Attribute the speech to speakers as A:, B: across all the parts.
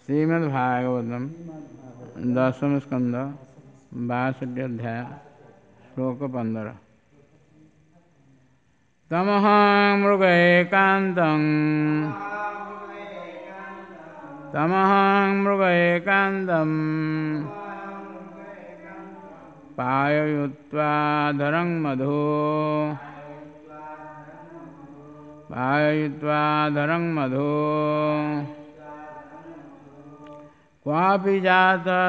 A: श्रीमद्भागवतम दशम स्कंद 62 अध्याय श्लोक 15। तमहं मृग एकान्तं पाययित्वा धरं मधु क्वापि जातः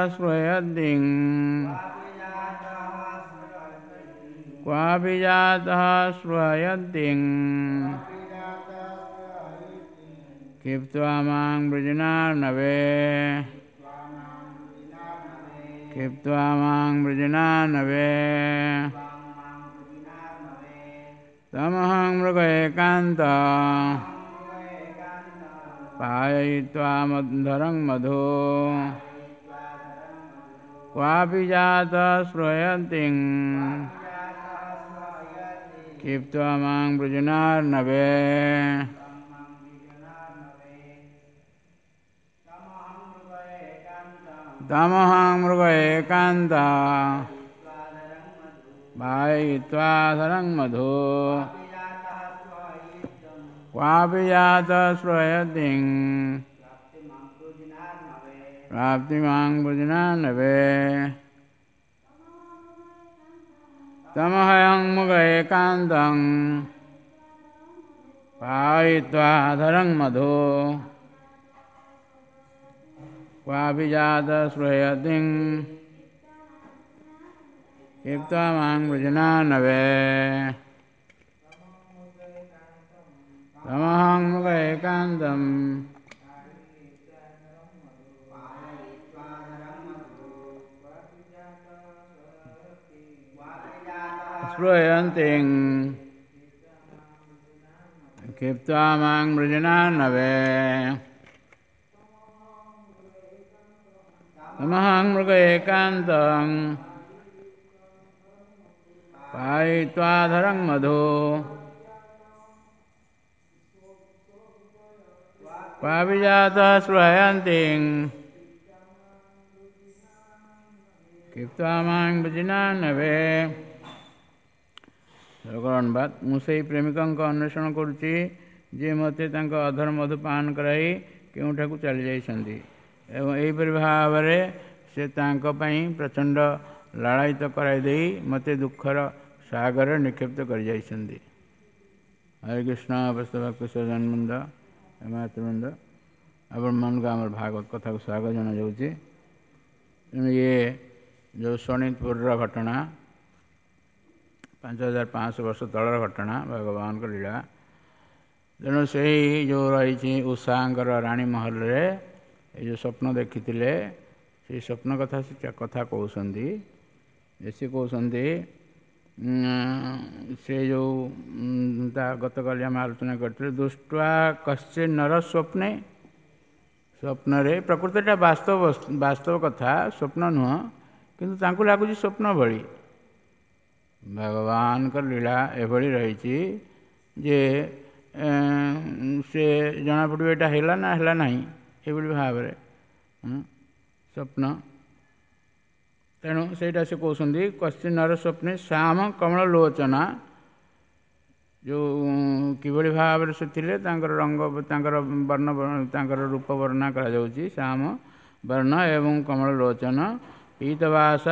A: श्रूयन्तिं क्षिप्त्वा मां वृजनानवे तमहं मृग एकान्तं पाययित्वा धरं मधु क्वापि जातः श्रूयन्तिं क्षिप्त्वा मां वृजनानवे तमहं मृग एकान्तं पाययित्वा धरं मधु क्वापि जातः श्रूयन्तिं प्राप्ति मां वृजनानवे तमहं मृग एकान्तं पाययित्वा धरं मधु क्वापि जातः श्रूयन्तिं क्षिप्त्वा मां वृजनानवे तमहं मृग एकान्तं श्रूयन्तिं क्षिप्त्वा मां वृजनानवे तमहं मृग एकान्तं पाययित्वा धरं मधु क्वापि जातः श्रूयन्तिं क्षिप्त्वा मां वृजनानवे। ଅନୁବାଦ ମୁଁ ସେହି ପ୍ରେମିକଙ୍କ ଅନ୍ୱେଷଣ କରୁଛି ଯିଏ ମୋତେ ତାଙ୍କ ଅଧର ମଧୁ ପାନ କରାଇ କେଉଁଠାକୁ ଚାଲିଯାଇଛନ୍ତି ଏବଂ ଏହିପରି ଭାବରେ ସେ ତାଙ୍କ ପାଇଁ ପ୍ରଚଣ୍ଡ ଲାଳାୟିତ କରାଇ ଦେଇ ମୋତେ ଦୁଃଖର ସାଗରରେ ନିକ୍ଷିପ୍ତ କରିଯାଇଛନ୍ତି। ହରେ କୃଷ୍ଣ ଭକ୍ତ ସଜ୍ଜନବୃନ୍ଦ ମାତୃବୃନ୍ଦ, ଆପଣମାନଙ୍କୁ ଆମର ଭାଗବତ କଥାକୁ ସ୍ୱାଗତ ଜଣାଯାଉଛି। ଇଏ ଯେଉଁ ଶୋଣିତପୁରର ଘଟଣା, 5500 ବର୍ଷ ତଳର ଘଟଣା, ଭଗବାନଙ୍କ ଲୀଳା। ତେଣୁ ସେହି ଯେଉଁ ରହିଛି ଉଷାଙ୍କର ରାଣୀ ମହଲରେ ଏ ଯେଉଁ ସ୍ୱପ୍ନ ଦେଖିଥିଲେ, ସେଇ ସ୍ୱପ୍ନ କଥା କହୁଛନ୍ତି। ସେ କହୁଛନ୍ତି ସେ ଯେଉଁ ଗତକାଲି ଆମେ ଆଲୋଚନା କରିଥିଲେ, ଦୃଷ୍ଟ୍ୱା କଶ୍ଚିନ୍ ନର ସ୍ୱପ୍ନରେ ପ୍ରକୃତରେ ବାସ୍ତବ କଥା, ସ୍ୱପ୍ନ ନୁହଁ, କିନ୍ତୁ ତାଙ୍କୁ ଲାଗୁଛି ସ୍ୱପ୍ନ ଭଳି। ଭଗବାନଙ୍କ ଲୀଳା ଏଭଳି ରହିଛି ଯେ ସେ ଜଣାପଡ଼ିବ ଏଇଟା ହେଲା ନା ହେଲା ନାହିଁ, ଏଭଳି ଭାବରେ ସ୍ୱପ୍ନ। ତେଣୁ ସେଇଟା ସେ କହୁଛନ୍ତି କଶ୍ଚିନ୍ ନର ସ୍ୱପ୍ନେ ଶ୍ୟାମ କମଳ ଲୋଚନା, ଯେଉଁ କିଭଳି ଭାବରେ ସେ ଥିଲେ, ତାଙ୍କର ରଙ୍ଗ, ତାଙ୍କର ବର୍ଣ୍ଣ, ତାଙ୍କର ରୂପ ବର୍ଣ୍ଣନା କରାଯାଉଛି। ଶ୍ୟାମ ବର୍ଣ୍ଣ ଏବଂ କମଳ ଲୋଚନ, ପୀତବାସା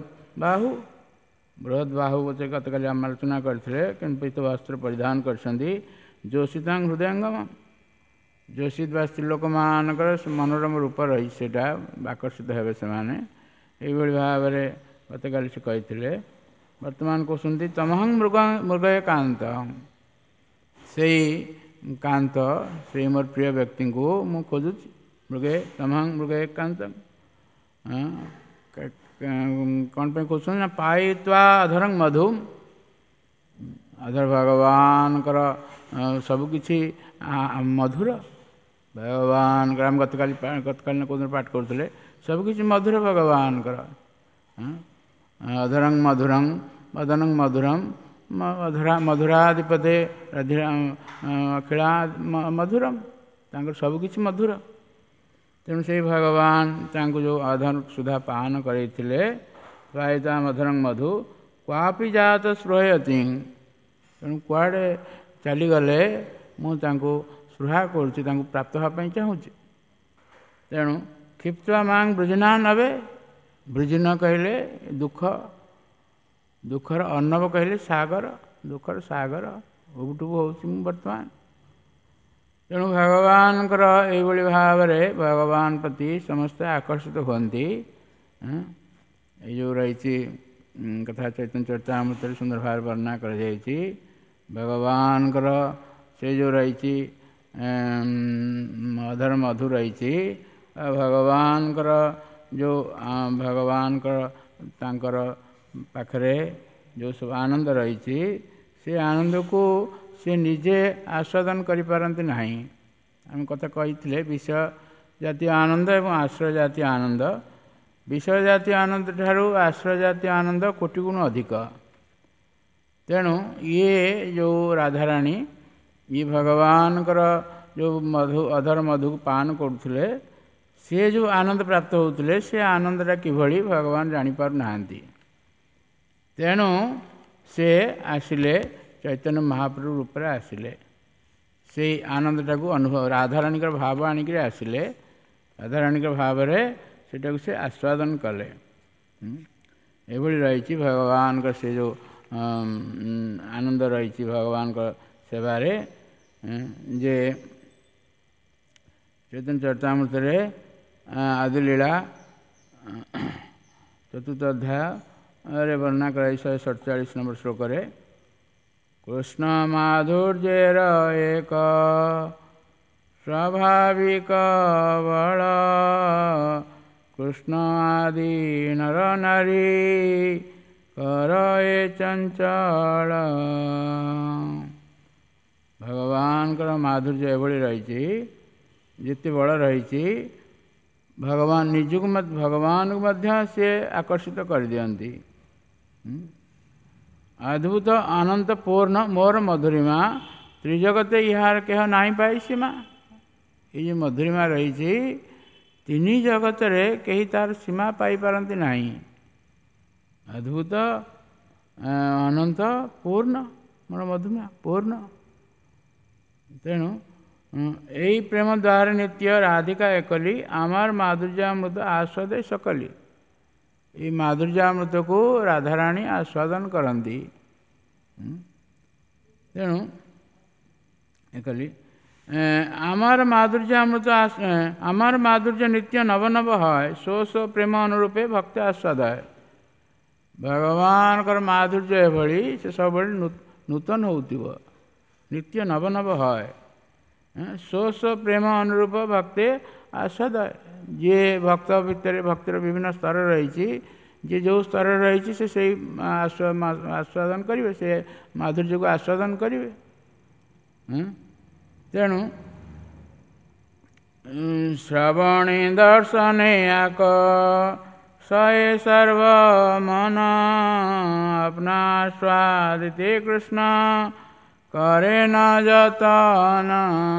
A: ବୃହତ୍ ବାହୁ ଗତକାଲି ଆମେ ଆଲୋଚନା କରିଥିଲେ। କିନ୍ତୁ ପୀତ ବସ୍ତ୍ର ପରିଧାନ କରିଛନ୍ତି। ଯୋଷିତାଂ ହୃଦୟଙ୍ଗମ, ଯୋଷିତ ବା ସ୍ତ୍ରୀ ଲୋକମାନଙ୍କର ମନୋରମ ରୂପ ରହିଛି, ସେଇଟା ଆକର୍ଷିତ ହେବେ ସେମାନେ। ଏଇଭଳି ଭାବରେ ଗତକାଲି ସେ କହିଥିଲେ। ବର୍ତ୍ତମାନ କହୁଛନ୍ତି ତମହଂ ମୃଗ ଏକାନ୍ତ, ସେଇ କାନ୍ତ, ସେଇ ମୋର ପ୍ରିୟ ବ୍ୟକ୍ତିଙ୍କୁ ମୁଁ ଖୋଜୁଛି। ତମହଂ ମୃଗ ଏକାନ୍ତ କ'ଣ ପାଇଁ କହୁଛନ୍ତି ନା ପାୟିତ୍ୱା ଅଧରଂ ମଧୁ, ଅଧର ଭଗବାନଙ୍କର ସବୁକିଛି ମଧୁର। ଭଗବାନଙ୍କର ଆମେ ଗତକାଲି କେଉଁଦିନ ପାଠ କରୁଥିଲେ, ସବୁକିଛି ମଧୁର ଭଗବାନଙ୍କର। ଅଧରଂ ମଧୁରଂ ବଦନଂ ମଧୁରଂ ମଧୁରାଧିପତେ ଅଖିଳା ମଧୁରମ୍, ତାଙ୍କର ସବୁକିଛି ମଧୁର। ତେଣୁ ସେହି ଭଗବାନ ତାଙ୍କୁ ଯେଉଁ ଅଧର ସୁଧା ପାନ କରାଇଥିଲେ ପ୍ରାୟତା ମଧୁରଂ ମଧୁ କ୍ୱାପି ଜାତ ସ୍ପୃହୟତି, ତେଣୁ କୁଆଡ଼େ ଚାଲିଗଲେ ମୁଁ ତାଙ୍କୁ ସ୍ପୃହା କରୁଛି, ତାଙ୍କୁ ପ୍ରାପ୍ତ ହେବା ପାଇଁ ଚାହୁଁଛି। ତେଣୁ କ୍ଷିପ୍ତ୍ୱା ମାଂ ବୃଜନା ନବେ, ବୃଜନ କହିଲେ ଦୁଃଖ, ଦୁଃଖର ଅର୍ଣ୍ଣବ କହିଲେ ସାଗର, ଦୁଃଖର ସାଗର ଉବୁଟୁବୁ ହେଉଛି ମୁଁ ବର୍ତ୍ତମାନ। ତେଣୁ ଭଗବାନଙ୍କର ଏଇଭଳି ଭାବରେ ଭଗବାନ ପ୍ରତି ସମସ୍ତେ ଆକର୍ଷିତ ହୁଅନ୍ତି। ଏଇ ଯେଉଁ ରହିଛି କଥା ଚୈତନ୍ୟ ଚରିତାମୃତରେ ସୁନ୍ଦର ଭାବରେ ବର୍ଣ୍ଣନା କରାଯାଇଛି। ଭଗବାନଙ୍କର ସେ ଯେଉଁ ରହିଛି ଅଧର ମଧୁ ରହିଛି, ଭଗବାନଙ୍କର ଯେଉଁ ଭଗବାନଙ୍କର ତାଙ୍କର ପାଖରେ ଯେଉଁ ସବୁ ଆନନ୍ଦ ରହିଛି, ସେ ଆନନ୍ଦକୁ ସେ ନିଜେ ଆସ୍ୱାଦନ କରିପାରନ୍ତି ନାହିଁ। ଆମେ କଥା କହିଥିଲେ ବିଷୟ ଜାତୀୟ ଆନନ୍ଦ ଏବଂ ଆଶ୍ରୟ ଜାତୀୟ ଆନନ୍ଦ। ବିଷୟ ଜାତୀୟ ଆନନ୍ଦ ଠାରୁ ଆଶ୍ରୟ ଜାତୀୟ ଆନନ୍ଦ କୋଟି ଗୁଣ ଅଧିକ। ତେଣୁ ଇଏ ଯେଉଁ ରାଧାରାଣୀ ଇଏ ଭଗବାନଙ୍କର ଯେଉଁ ମଧୁ ଅଧର ମଧୁକୁ ପାନ କରୁଥିଲେ, ସିଏ ଯେଉଁ ଆନନ୍ଦ ପ୍ରାପ୍ତ ହେଉଥିଲେ ସେ ଆନନ୍ଦଟା କିଭଳି ଭଗବାନ ଜାଣିପାରୁନାହାନ୍ତି। ତେଣୁ ସେ ଆସିଲେ ଚୈତନ୍ୟ ମହାପ୍ରଭୁ ରୂପରେ ଆସିଲେ, ସେଇ ଆନନ୍ଦଟାକୁ ଅନୁଭବ ରାଧାରାଣୀଙ୍କର ଭାବ ଆଣିକରି ଆସିଲେ, ରାଧାରାଣୀଙ୍କ ଭାବରେ ସେଟାକୁ ସେ ଆସ୍ୱାଦନ କଲେ। ଏଭଳି ରହିଛି ଭଗବାନଙ୍କ ସେ ଯେଉଁ ଆନନ୍ଦ ରହିଛି ଭଗବାନଙ୍କ ସେବାରେ, ଯେ ଚୈତନ୍ୟ ଚରିତାମୃତରେ ଆଦିଲୀଳା ଚତୁର୍ଥ ଅଧ୍ୟାୟରେ ବର୍ଣ୍ଣନା କରାଯାଇଛି 147 ନମ୍ବର ଶ୍ଲୋକରେ। କୃଷ୍ଣ ମାଧୁର୍ଯ୍ୟର ଏକ ସ୍ୱାଭାବିକ ବଳ, କୃଷ୍ଣ ଆଦି ନର ନାରୀ କର ଏ ଚଞ୍ଚଳ। ଭଗବାନଙ୍କର ମାଧୁର୍ଯ୍ୟ ଏଭଳି ରହିଛି, ଯେତେ ବଳ ରହିଛି, ଭଗବାନ ନିଜକୁ ଭଗବାନଙ୍କୁ ମଧ୍ୟ ସିଏ ଆକର୍ଷିତ କରିଦିଅନ୍ତି। ଅଦ୍ଭୁତ ଅନନ୍ତ ପୂର୍ଣ୍ଣ ମୋର ମଧୁରିମା, ତ୍ରିଜଗତେ ଇହାର କେହ ନାହିଁ ପାଇ ସୀମା। ଏଇ ଯେଉଁ ମଧୁରିମା ରହିଛି, ତିନି ଜଗତରେ କେହି ତାର ସୀମା ପାଇପାରନ୍ତି ନାହିଁ। ଅଦ୍ଭୁତ ଅନନ୍ତ ପୂର୍ଣ୍ଣ ମୋର ମଧୁରିମା ପୂର୍ଣ୍ଣ। ତେଣୁ এই প্রেম দ্বারে নিত্য রাধিকা একলি, আমার মাধুর্যামৃত আস্বাদে সকলি। এই ମାଧୁର୍ଯ୍ୟାମୃତକୁ ରାଧାରାଣୀ ଆସ୍ୱାଦନ କରନ୍ତି। ତେଣୁ ଏକଲି আমার মাধুর্যামৃত আমার মাধুর্য নিত্য নব নব হয়, সো সো ପ୍ରେମ ଅନୁରୂପେ ଭକ୍ତି ଆସ୍ୱାଦୟ। ଭଗବାନଙ୍କର ମାଧୁର୍ଯ୍ୟ ଏଭଳି, ସେ ସବୁବେଳେ ନୂତନ ହେଉଥିବ, ନିତ୍ୟ ନବ ନବ ହଏ। ସୋ ସୋ ପ୍ରେମ ଅନୁରୂପ ଭକ୍ତି ଆସ୍ୱାଦୟ। ଯିଏ ଭକ୍ତ ଭିତରେ ଭକ୍ତିର ବିଭିନ୍ନ ସ୍ତର ରହିଛି, ଯିଏ ଯେଉଁ ସ୍ତରରେ ରହିଛି ସେ ସେଇ ଆସ୍ୱାଦନ କରିବେ, ସେ ମାଧୁର୍ଯ୍ୟକୁ ଆସ୍ୱାଦନ କରିବେ। ତେଣୁ ଶ୍ରବଣେ ଦର୍ଶନେ ଆକ ସଏ ସର୍ବ ମନ, ଆପନା ସ୍ୱାଦିତେ କୃଷ୍ଣ করে ন যতନ।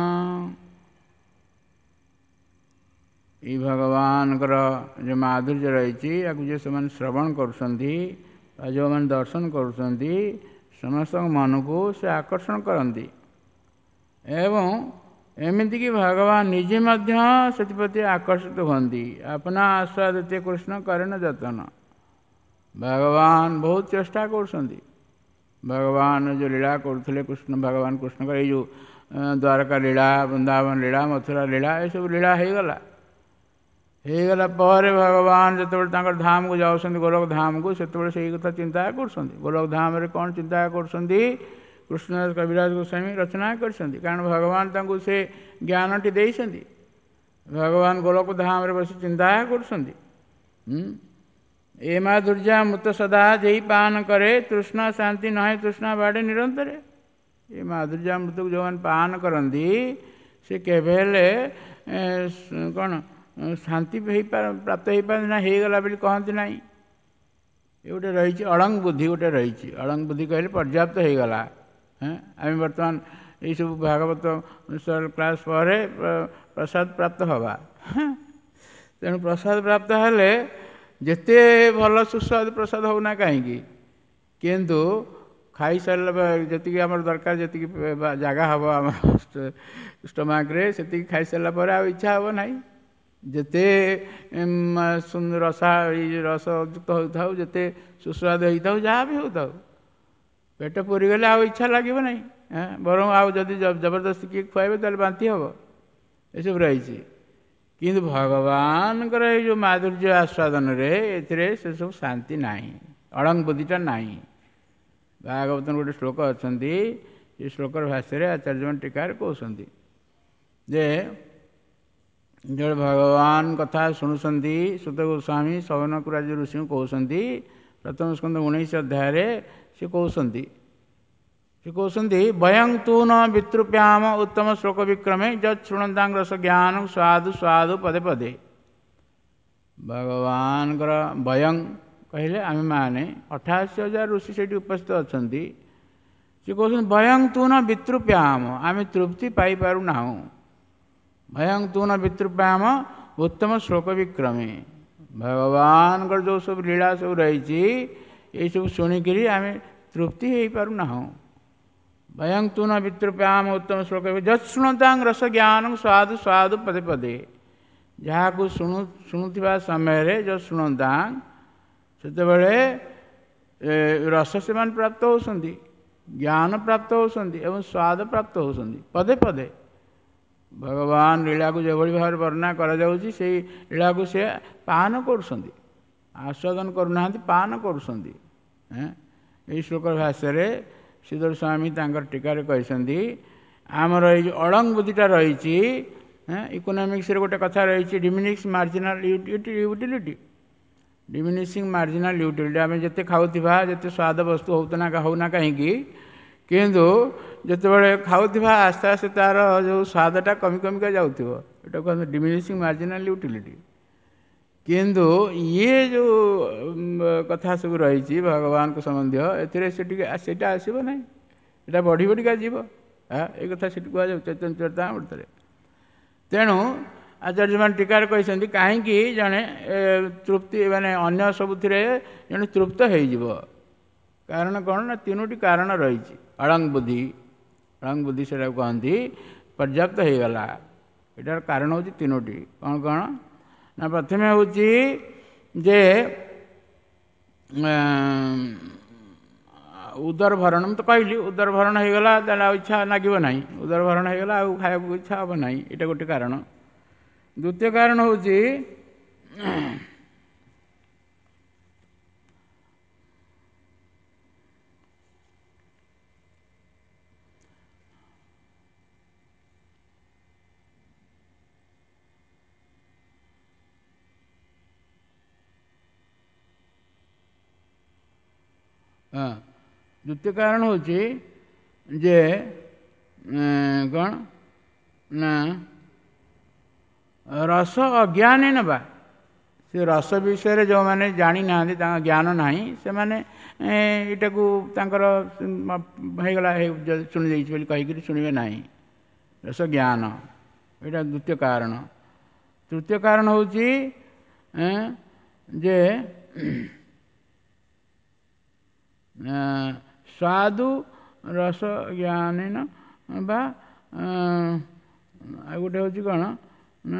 A: এই ଭଗବାନଙ୍କର ଯେଉଁ ମାଧୁର୍ଯ୍ୟ ରହିଛି, ୟାକୁ ଯେ ସେମାନେ ଶ୍ରବଣ କରୁଛନ୍ତି ବା ଯେଉଁମାନେ ଦର୍ଶନ କରୁଛନ୍ତି, ସମସ୍ତଙ୍କ ମନକୁ ସେ ଆକର୍ଷଣ କରନ୍ତି। ଏବଂ ଏମିତିକି ଭଗବାନ ନିଜେ ମଧ୍ୟ ସେଥିପ୍ରତି ଆକର୍ଷିତ ହୁଅନ୍ତି। ଆପନା ଆସ୍ୱାଦିତ କୃଷ୍ଣ କରେନ ଯତନ। ଭଗବାନ ବହୁତ ଚେଷ୍ଟା କରୁଛନ୍ତି। ଭଗବାନ ଯେଉଁ ଲୀଳା କରୁଥିଲେ କୃଷ୍ଣ, ଭଗବାନ କୃଷ୍ଣଙ୍କର ଏଇ ଯେଉଁ ଦ୍ୱାରକା ଲୀଳା, ବୃନ୍ଦାବନ ଲୀଳା, ମଥୁରା ଲୀଳା, ଏସବୁ ଲୀଳା ହେଇଗଲା ପରେ ଭଗବାନ ଯେତେବେଳେ ତାଙ୍କର ଧାମକୁ ଯାଉଛନ୍ତି, ଗୋଲକ ଧାମକୁ, ସେତେବେଳେ ସେଇ କଥା ଚିନ୍ତା କରୁଛନ୍ତି। ଗୋଲକ ଧାମରେ କ'ଣ ଚିନ୍ତା କରୁଛନ୍ତି? କୃଷ୍ଣଦାସ କବିରାଜ ଗୋସ୍ୱାମୀ ରଚନା କରିଛନ୍ତି। କାରଣ ଭଗବାନ ତାଙ୍କୁ ସେ ଜ୍ଞାନଟି ଦେଇଛନ୍ତି। ଭଗବାନ ଗୋଲକ ଧାମରେ ବସି ଚିନ୍ତା କରୁଛନ୍ତି। ଏ ମାଧୁର୍ଯ୍ୟାମୃତ ସଦା ଯେଇ ପାନ କରେ, ତୃଷ୍ଣା ଶାନ୍ତି ନହେ ତୃଷ୍ଣା ବାଡ଼େ ନିରନ୍ତରେ। ଏ ମାଧୁର୍ଯ୍ୟାମୃତକୁ ଯେଉଁମାନେ ପାନ କରନ୍ତି, ସେ କେବେ ହେଲେ କ'ଣ ଶାନ୍ତି ପ୍ରାପ୍ତ ହେଇପାରନ୍ତି ନା, ହେଇଗଲା ବୋଲି କହନ୍ତି ନାହିଁ। ଏ ଗୋଟେ ରହିଛି ଅଳଙ୍ଗ ବୁଦ୍ଧି, ଗୋଟେ ରହିଛି ଅଳଙ୍ଗ ବୁଦ୍ଧି କହିଲେ ପର୍ଯ୍ୟାପ୍ତ ହେଇଗଲା। ଆମେ ବର୍ତ୍ତମାନ ଏଇସବୁ ଭାଗବତ କ୍ଲାସ୍ ପରେ ପ୍ରସାଦ ପ୍ରାପ୍ତ ହେବା, ତେଣୁ ପ୍ରସାଦ ପ୍ରାପ୍ତ ହେଲେ ଯେତେ ଭଲ ସୁସ୍ୱାଦୁ ପ୍ରସାଦ ହେଉନା କାହିଁକି, କିନ୍ତୁ ଖାଇସାରିଲା ଯେତିକି ଆମର ଦରକାର, ଯେତିକି ଜାଗା ହେବ ଆମ ଷ୍ଟମାକରେ, ସେତିକି ଖାଇସାରିଲା ପରେ ଆଉ ଇଚ୍ଛା ହେବ ନାହିଁ। ଯେତେ ରସଯୁକ୍ତ ହେଉଥାଉ, ଯେତେ ସୁସ୍ୱାଦ ହେଇଥାଉ, ଯାହା ବି ହେଉଥାଉ, ପେଟ ପୁରିଗଲେ ଆଉ ଇଚ୍ଛା ଲାଗିବ ନାହିଁ। ବରଂ ଆଉ ଯଦି ଜବରଦସ୍ତି କିଏ ଖୁଆଇବେ ତାହେଲେ ବାନ୍ତି ହେବ। ଏସବୁ ରହିଛି। କିନ୍ତୁ ଭଗବାନଙ୍କର ଏଇ ଯେଉଁ ମାଧୁର୍ଯ୍ୟ ଆସ୍ୱାଦନରେ ଏଥିରେ ସେସବୁ ଶାନ୍ତି ନାହିଁ, ଅଳଙ୍ଗ ବୁଦ୍ଧିଟା ନାହିଁ। ଭାଗବତର ଗୋଟେ ଶ୍ଲୋକ ଅଛନ୍ତି, ଏ ଶ୍ଲୋକର ଭାଷ୍ୟରେ ଆଚାର୍ଯ୍ୟମାନେ ଟୀକାରେ କହୁଛନ୍ତି ଯେ ଯେତେବେଳେ ଭଗବାନ କଥା ଶୁଣୁଛନ୍ତି, ସୁତ ଗୋସ୍ୱାମୀ ଶବନକୁରାଜ ଋଷିଙ୍କୁ କହୁଛନ୍ତି, ପ୍ରଥମ ସ୍କନ୍ଧ 19 ଅଧ୍ୟାୟରେ ସେ କହୁଛନ୍ତି ବୟଂ ତୁ ନ ବିତୃପ୍ୟାମ ଉତ୍ତମ ଶ୍ଲୋକ ବିକ୍ରମେ ଯତ୍ ଶୃଣନ୍ତାଂ ରସ ଜ୍ଞାନ ସ୍ୱାଦୁ ସ୍ୱାଦୁ ପଦେ ପଦେ। ଭଗବାନଙ୍କର ବୟଂ କହିଲେ ଆମେ ମାନେ 88,000 ଋଷି ସେଇଠି ଉପସ୍ଥିତ ଅଛନ୍ତି। ସେ କହୁଛନ୍ତି ବୟଂ ତୁ ନ ବିତୃପ୍ୟାମ, ଆମେ ତୃପ୍ତି ପାଇପାରୁନାହୁଁ। ଭୟଂ ତୁ ନ ବିତୃପ୍ୟାମ ଉତ୍ତମ ଶ୍ଲୋକ ବିକ୍ରମେ, ଭଗବାନଙ୍କର ଯେଉଁ ସବୁ ଲୀଳା ସବୁ ରହିଛି ଏଇସବୁ ଶୁଣିକିରି ଆମେ ତୃପ୍ତି ହେଇପାରୁନାହୁଁ। ଭୟଂ ତୁ ନ ବିତୃପ୍ୟାମ ଉତ୍ତମ ଶ୍ଲୋକ ଯତ୍ ଶୃଣନ୍ତାଂ ରସ ଜ୍ଞାନ ସ୍ୱାଦୁ ସ୍ୱାଦୁ ପଦେ ପଦେ, ଯାହାକୁ ଶୁଣୁଥିବା ସମୟରେ ଯତ୍ ଶୃଣନ୍ତାଂ, ସେତେବେଳେ ରସ ସେମାନେ ପ୍ରାପ୍ତ ହେଉଛନ୍ତି, ଜ୍ଞାନ ପ୍ରାପ୍ତ ହେଉଛନ୍ତି ଏବଂ ସ୍ୱାଦ ପ୍ରାପ୍ତ ହେଉଛନ୍ତି ପଦେ ପଦେ। ଭଗବାନ ଲୀଳାକୁ ଯେଭଳି ଭାବରେ ବର୍ଣ୍ଣନା କରାଯାଉଛି ସେଇ ଲୀଳାକୁ ସେ ପାନ କରୁଛନ୍ତି, ଆସ୍ୱାଦନ କରୁନାହାନ୍ତି, ପାନ କରୁଛନ୍ତି। ଏହି ଶ୍ଲୋକର ଭାଷ୍ୟରେ ଶ୍ରୀଧର ସ୍ୱାମୀ ତାଙ୍କର ଟୀକାରେ କହିଛନ୍ତି ଆମର ଏଇ ଯେଉଁ ଅଳଙ୍ଗ ବୁଦ୍ଧିଟା ରହିଛି, ଇକୋନୋମିକ୍ସରେ ଗୋଟେ କଥା ରହିଛି diminishing marginal utility. Diminishing marginal utility, ଆମେ ଯେତେ ଖାଉଥିବା, ଯେତେ ସ୍ୱାଦ ବସ୍ତୁ ହେଉନା କାହିଁକି, କିନ୍ତୁ ଯେତେବେଳେ ଖାଉଥିବା ଆସ୍ତେ ଆସ୍ତେ ତା'ର ଯେଉଁ ସ୍ୱାଦଟା କମି କମିକା ଯାଉଥିବ, ଏଇଟା କୁହନ୍ତି ଡିମିନିସିଂ ମାର୍ଜିନାଲ ୟୁଟିଲିଟି। କିନ୍ତୁ ଇଏ ଯେଉଁ କଥା ସବୁ ରହିଛି ଭଗବାନଙ୍କ ସମ୍ବନ୍ଧୀୟ, ଏଥିରେ ସେଇଟା ଆସିବ ନାହିଁ, ଏଇଟା ବଢ଼ି ବଢ଼ିକା ଯିବ। ଏଇ କଥା ସେଠି କୁହାଯାଉଛି ଚୈତନ୍ୟ ଚରିତାମୃତରେ। ତେଣୁ ଆଚାର୍ଯ୍ୟମାନେ ଟୀକାରେ କହିଛନ୍ତି କାହିଁକି ଜଣେ ତୃପ୍ତି ମାନେ ଅନ୍ୟ ସବୁଥିରେ ଜଣେ ତୃପ୍ତ ହେଇଯିବ, କାରଣ କ'ଣ ନା ତିନୋଟି କାରଣ ରହିଛି। ଅଳଙ୍ଗ ବୁଦ୍ଧି ସେଟାକୁ କହନ୍ତି ପର୍ଯ୍ୟାପ୍ତ ହେଇଗଲା। ଏଟାର କାରଣ ହେଉଛି ତିନୋଟି। କ'ଣ କ'ଣ ନା ପ୍ରଥମେ ହେଉଛି ଯେ ଉଦର ଭରଣ, ମୁଁ ତ କହିଲି ଉଦର ଭରଣ ହେଇଗଲା ତାହେଲେ ଆଉ ଇଚ୍ଛା ଲାଗିବ ନାହିଁ, ଉଦର ଭରଣ ହେଇଗଲା ଆଉ ଖାଇବାକୁ ଇଚ୍ଛା ହେବ ନାହିଁ, ଏଇଟା ଗୋଟେ କାରଣ। ଦ୍ୱିତୀୟ କାରଣ ହେଉଛି ଦ୍ୱିତୀୟ କାରଣ ହେଉଛି ଯେ କ'ଣ ନା ରସ ଅଜ୍ଞାନୀ ନେବା, ସେ ରସ ବିଷୟରେ ଯେଉଁମାନେ ଜାଣିନାହାନ୍ତି, ତାଙ୍କ ଜ୍ଞାନ ନାହିଁ, ସେମାନେ ଏଇଟାକୁ ତାଙ୍କର ହେଇଗଲା ଶୁଣି ଦେଇଛି ବୋଲି କହିକିରି ଶୁଣିବେ ନାହିଁ, ରସ ଜ୍ଞାନ, ଏଇଟା ଦ୍ୱିତୀୟ କାରଣ। ତୃତୀୟ କାରଣ ହେଉଛି ଯେ ସ୍ୱାଦୁ ରସ ଜ୍ଞାନୀନ ବା ଆଉ ଗୋଟେ ହେଉଛି କ'ଣ ନା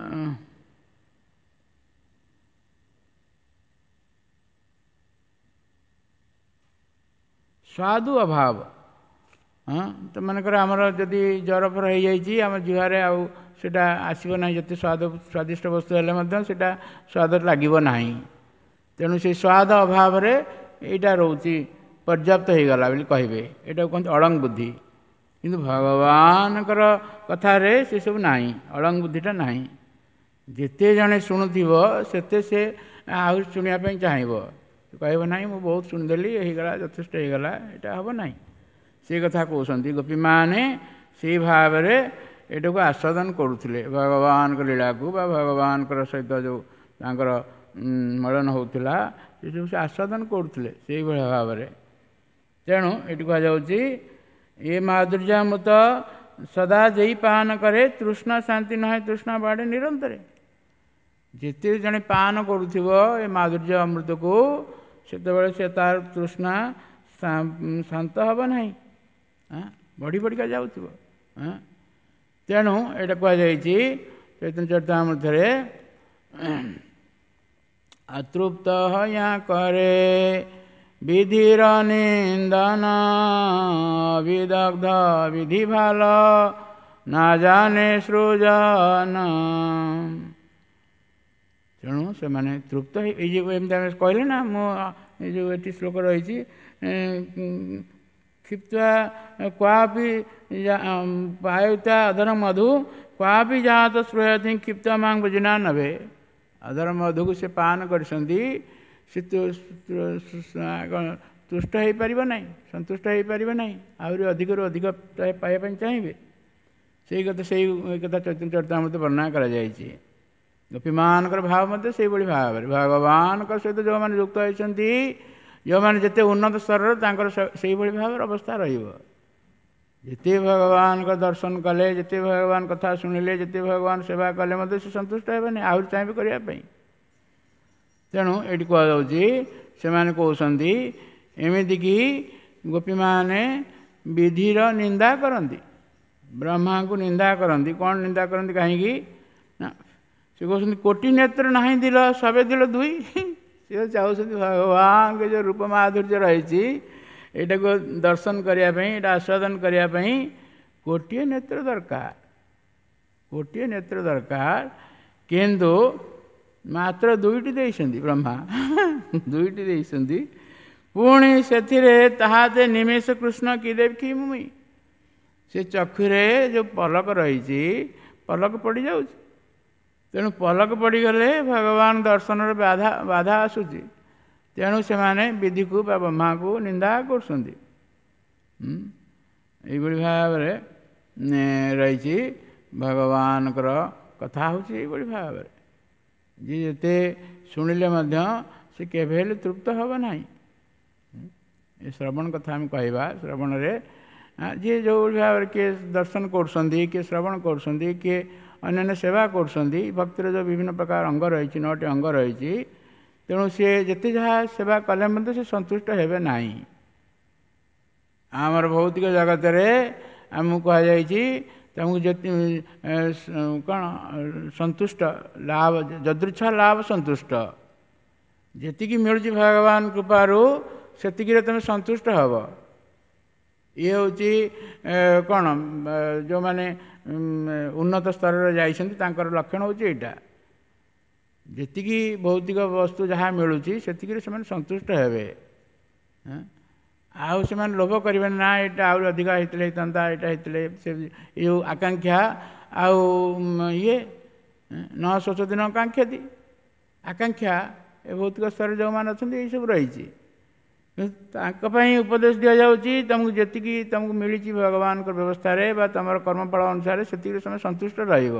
A: ସ୍ୱାଦୁ ଅଭାବ। ତ ମନେକର ଆମର ଯଦି ଜ୍ୱର ଫର ହେଇଯାଇଛି, ଆମ ଜିହ୍ୱାରେ ଆଉ ସେଇଟା ଆସିବ ନାହିଁ, ଯେତେ ସ୍ୱାଦିଷ୍ଟ ବସ୍ତୁ ହେଲେ ମଧ୍ୟ ସେଇଟା ସ୍ୱାଦ ଲାଗିବ ନାହିଁ। ତେଣୁ ସେଇ ସ୍ୱାଦ ଅଭାବରେ ଏଇଟା ରହୁଛି, ପର୍ଯ୍ୟାପ୍ତ ହେଇଗଲା ବୋଲି କହିବେ, ଏଇଟାକୁ କହନ୍ତି ଅଳଙ୍ଗ ବୁଦ୍ଧି। କିନ୍ତୁ ଭଗବାନଙ୍କର କଥାରେ ସେସବୁ ନାହିଁ, ଅଳଙ୍ଗ ବୁଦ୍ଧିଟା ନାହିଁ। ଯେତେ ଜଣେ ଶୁଣୁଥିବ ସେତେ ସେ ଆହୁରି ଶୁଣିବା ପାଇଁ ଚାହିଁବ, କହିବ ନାହିଁ ମୁଁ ବହୁତ ଶୁଣିଦେଲି, ହେଇଗଲା, ଯଥେଷ୍ଟ ହେଇଗଲା, ଏଇଟା ହେବ ନାହିଁ। ସେ କଥା କହୁଛନ୍ତି ଗୋପୀମାନେ ସେଇ ଭାବରେ ଏଇଟାକୁ ଆସ୍ୱାଦନ କରୁଥିଲେ, ଭଗବାନଙ୍କ ଲୀଳାକୁ ବା ଭଗବାନଙ୍କର ସହିତ ଯେଉଁ ତାଙ୍କର ମଳନ ହେଉଥିଲା ସେସବୁ ସେ ଆସ୍ୱାଦନ କରୁଥିଲେ ସେଇଭଳିଆ ଭାବରେ। ତେଣୁ ଏଇଠି କୁହାଯାଉଛି ଏ ମାଧୁର୍ଯ୍ୟାମୃତ ସଦା ଯେଇ ପାନ କରେ, ତୃଷ୍ଣା ଶାନ୍ତି ନହେ ତୃଷ୍ଣା ବାଡ଼େ ନିରନ୍ତରେ। ଯେତେ ଜଣେ ପାନ କରୁଥିବ ଏ ମାଧୁର୍ଯ୍ୟ ଅମୃତକୁ ସେତେବେଳେ ସେ ତାର ତୃଷ୍ଣା ଶାନ୍ତ ହେବ ନାହିଁ, ବଢ଼ି ବଢ଼ିକା ଯାଉଥିବ। ତେଣୁ ଏଇଟା କୁହାଯାଇଛି ଚୈତନ୍ୟ ଚରିତାମୃତରେ, ଅତୃପ୍ତ ୟା କରେ ବିଧିର ନିନ୍ଦନ, ବିଦଗ୍ଧ ବିଧି ଭାଲ ନା ଜାନେ ସୃଜନ। ତେଣୁ ସେମାନେ ତୃପ୍ତ ଏଇ ଯେଉଁ ଏମିତି ଆମେ କହିଲେ ନା, ମୁଁ ଏଇ ଯେଉଁ ଏଠି ଶ୍ଲୋକ ରହିଛି, କ୍ଷିପ୍ତ୍ୱା କ୍ୱାପି ପାୟୁତା ଅଧର ମଧୁ କ୍ୱାପି ଜାତ ସ୍ପୃହତି କ୍ଷିପ୍ତ ମାଂ ବୁଝିନା ନଭେ। ଅଧର ମଧୁକୁ ସେ ପାନ କରିଛନ୍ତି, ସେ ତୁଷ୍ଟ ହୋଇପାରିବ ନାହିଁ, ସନ୍ତୁଷ୍ଟ ହୋଇପାରିବ ନାହିଁ, ଆହୁରି ଅଧିକରୁ ଅଧିକ ପାଇବା ପାଇଁ ଚାହିଁବେ। ସେଇ କଥା ଚୈତନ୍ୟ ଚରିତାମୃତରେ ବର୍ଣ୍ଣନା କରାଯାଇଛି। ଗୋପୀମାନଙ୍କର ଭାବ ମଧ୍ୟ ସେଇଭଳି ଭାବରେ ଭଗବାନଙ୍କ ସହିତ ଯେଉଁମାନେ ଯୁକ୍ତ ହୋଇଛନ୍ତି, ଯେଉଁମାନେ ଯେତେ ଉନ୍ନତ ସ୍ତରର, ତାଙ୍କର ସେଇଭଳି ଭାବରେ ଅବସ୍ଥା ରହିବ। ଯେତେ ଭଗବାନଙ୍କ ଦର୍ଶନ କଲେ, ଯେତେ ଭଗବାନ କଥା ଶୁଣିଲେ, ଯେତେ ଭଗବାନ ସେବା କଲେ ମଧ୍ୟ ସେ ସନ୍ତୁଷ୍ଟ ହେବେନି, ଆହୁରି ଚାହିଁବେ କରିବା ପାଇଁ। ତେଣୁ ଏଇଠି କୁହାଯାଉଛି, ସେମାନେ କହୁଛନ୍ତି ଏମିତିକି ଗୋପୀମାନେ ବିଧିର ନିନ୍ଦା କରନ୍ତି, ବ୍ରହ୍ମାଙ୍କୁ ନିନ୍ଦା କରନ୍ତି। କ'ଣ ନିନ୍ଦା କରନ୍ତି, କାହିଁକି ନା ସେ କହୁଛନ୍ତି କୋଟି ନେତ୍ର ନାହିଁ ଦିଲ ସବେ ଦିଲ ଦୁଇ। ସେ ଚାହୁଁଛନ୍ତି ଭଗବାନଙ୍କ ଯେଉଁ ରୂପ ମାଧୁର୍ଯ୍ୟ ରହିଛି, ଏଇଟାକୁ ଦର୍ଶନ କରିବା ପାଇଁ, ଏଇଟା ଆସ୍ୱାଦନ କରିବା ପାଇଁ ଗୋଟିଏ ନେତ୍ର ଦରକାର, ଗୋଟିଏ ନେତ୍ର ଦରକାର। କିନ୍ତୁ ମାତ୍ର ଦୁଇଟି ଦେଇଛନ୍ତି ବ୍ରହ୍ମା, ଦୁଇଟି ଦେଇଛନ୍ତି। ପୁଣି ସେଥିରେ ତାହାତେ ନିମେଷ କୃଷ୍ଣ କି ଦେବ କି ମୁଇଁ। ସେ ଚକ୍ଷୁରେ ଯେଉଁ ପଲକ ରହିଛି, ପଲକ ପଡ଼ିଯାଉଛି। ତେଣୁ ପଲକ ପଡ଼ିଗଲେ ଭଗବାନ ଦର୍ଶନରେ ବାଧା ଆସୁଛି। ତେଣୁ ସେମାନେ ବିଧିକୁ ବା ବ୍ରହ୍ମାକୁ ନିନ୍ଦା କରୁଛନ୍ତି। ଏଇଭଳି ଭାବରେ ରହିଛି ଭଗବାନଙ୍କର କଥା ହେଉଛି ଏଇଭଳି ଭାବରେ। ଯିଏ ଯେତେ ଶୁଣିଲେ ମଧ୍ୟ ସେ କେବେ ହେଲେ ତୃପ୍ତ ହେବ ନାହିଁ। ଏ ଶ୍ରବଣ କଥା ଆମେ କହିବା, ଶ୍ରବଣରେ ଯିଏ ଯେଉଁଭଳି ଭାବରେ କିଏ ଦର୍ଶନ କରୁଛନ୍ତି, କିଏ ଶ୍ରବଣ କରୁଛନ୍ତି, କିଏ ଅନ୍ୟାନ୍ୟ ସେବା କରୁଛନ୍ତି, ଭକ୍ତିର ଯେଉଁ ବିଭିନ୍ନ ପ୍ରକାର ଅଙ୍ଗ ରହିଛି, 9ଟି ଅଙ୍ଗ ରହିଛି, ତେଣୁ ସିଏ ଯେତେ ଯାହା ସେବା କଲେ ମଧ୍ୟ ସେ ସନ୍ତୁଷ୍ଟ ହେବେ ନାହିଁ। ଆମର ଭୌତିକ ଜଗତରେ ଆମକୁ କୁହାଯାଇଛି ତାଙ୍କୁ କ'ଣ ସନ୍ତୁଷ୍ଟ ଲାଭ, ଯଦୃଚ୍ଛା ଲାଭ ସନ୍ତୁଷ୍ଟ। ଯେତିକି ମିଳୁଛି ଭଗବାନ କୃପାରୁ ସେତିକିରେ ତୁମେ ସନ୍ତୁଷ୍ଟ ହେବ। ଇଏ ହେଉଛି କ'ଣ, ଯେଉଁମାନେ ଉନ୍ନତ ସ୍ତରରେ ଯାଇଛନ୍ତି ତାଙ୍କର ଲକ୍ଷଣ ହେଉଛି ଏଇଟା। ଯେତିକି ଭୌତିକ ବସ୍ତୁ ଯାହା ମିଳୁଛି ସେତିକିରେ ସେମାନେ ସନ୍ତୁଷ୍ଟ ହେବେ। ଆଉ ସେମାନେ ଲୋଭ କରିବେନି, ନା ଏଇଟା ଆହୁରି ଅଧିକା ହେଇଥିଲେ ହେଇଥାନ୍ତା, ଏଇଟା ହେଇଥିଲେ, ସେ ଏ ଯେଉଁ ଆକାଂକ୍ଷା ଆଉ ଇଏ ନ ଶୋଚତି ନ କାଙ୍କ୍ଷତି, ଆକାଂକ୍ଷା ଏ ଭୌତିକ ସ୍ତରରେ ଯେଉଁମାନେ ଅଛନ୍ତି ଏଇସବୁ ରହିଛି। ତାଙ୍କ ପାଇଁ ଉପଦେଶ ଦିଆଯାଉଛି, ତୁମକୁ ଯେତିକି ତୁମକୁ ମିଳିଛି ଭଗବାନଙ୍କ ବ୍ୟବସ୍ଥାରେ ବା ତୁମର କର୍ମଫଳ ଅନୁସାରେ ସେତିକିରେ ତୁମେ ସନ୍ତୁଷ୍ଟ ରହିବ।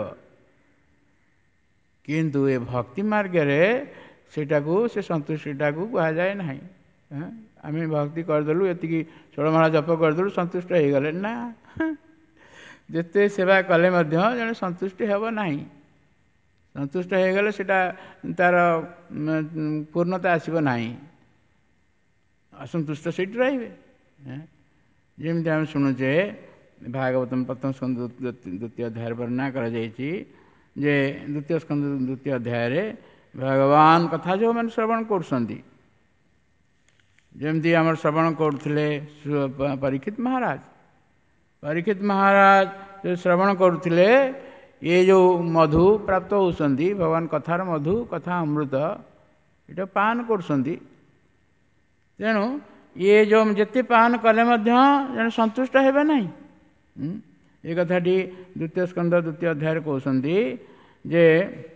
A: କିନ୍ତୁ ଏ ଭକ୍ତି ମାର୍ଗରେ ସେଇଟାକୁ, ସେ ସନ୍ତୁଷ୍ଟିଟାକୁ କୁହାଯାଏ ନାହିଁ। ଆମେ ଭକ୍ତି କରିଦେଲୁ, ଏତିକି 16 ମାଳ ଜପ କରିଦେଲୁ, ସନ୍ତୁଷ୍ଟ ହେଇଗଲେ ନା, ଯେତେ ସେବା କଲେ ମଧ୍ୟ ଜଣେ ସନ୍ତୁଷ୍ଟି ହେବ ନାହିଁ। ସନ୍ତୁଷ୍ଟ ହେଇଗଲେ ସେଟା ତାର ପୂର୍ଣ୍ଣତା ଆସିବ ନାହିଁ, ଅସନ୍ତୁଷ୍ଟ ସେଇଠି ରହିବେ। ଯେମିତି ଆମେ ଶୁଣୁଛେ ଭାଗବତମ ପ୍ରଥମ ସ୍କନ୍ଧ 2ୟ ଅଧ୍ୟାୟରେ ବର୍ଣ୍ଣନା କରାଯାଇଛି ଯେ 2ୟ ସ୍କନ୍ଧ 2ୟ ଅଧ୍ୟାୟରେ ଭଗବାନ କଥା ଯେଉଁମାନେ ଶ୍ରବଣ କରୁଛନ୍ତି, ଯେମିତି ଆମର ଶ୍ରବଣ କରୁଥିଲେ ପରୀକ୍ଷିତ ମହାରାଜ। ପରୀକ୍ଷିତ ମହାରାଜ ଯେଉଁ ଶ୍ରବଣ କରୁଥିଲେ, ଏ ଯେଉଁ ମଧୁ ପ୍ରାପ୍ତ ହେଉଛନ୍ତି, ଭଗବାନ କଥାର ମଧୁ, କଥା ଅମୃତ, ଏଇଟା ପାନ କରୁଛନ୍ତି। ତେଣୁ ଇଏ ଯେଉଁ ଯେତେ ପାନ କଲେ ମଧ୍ୟ ଜଣେ ସନ୍ତୁଷ୍ଟ ହେବେ ନାହିଁ। ଏ କଥାଟି 2ୟ ସ୍କନ୍ଧ 2ୟ ଅଧ୍ୟାୟରେ କହୁଛନ୍ତି ଯେ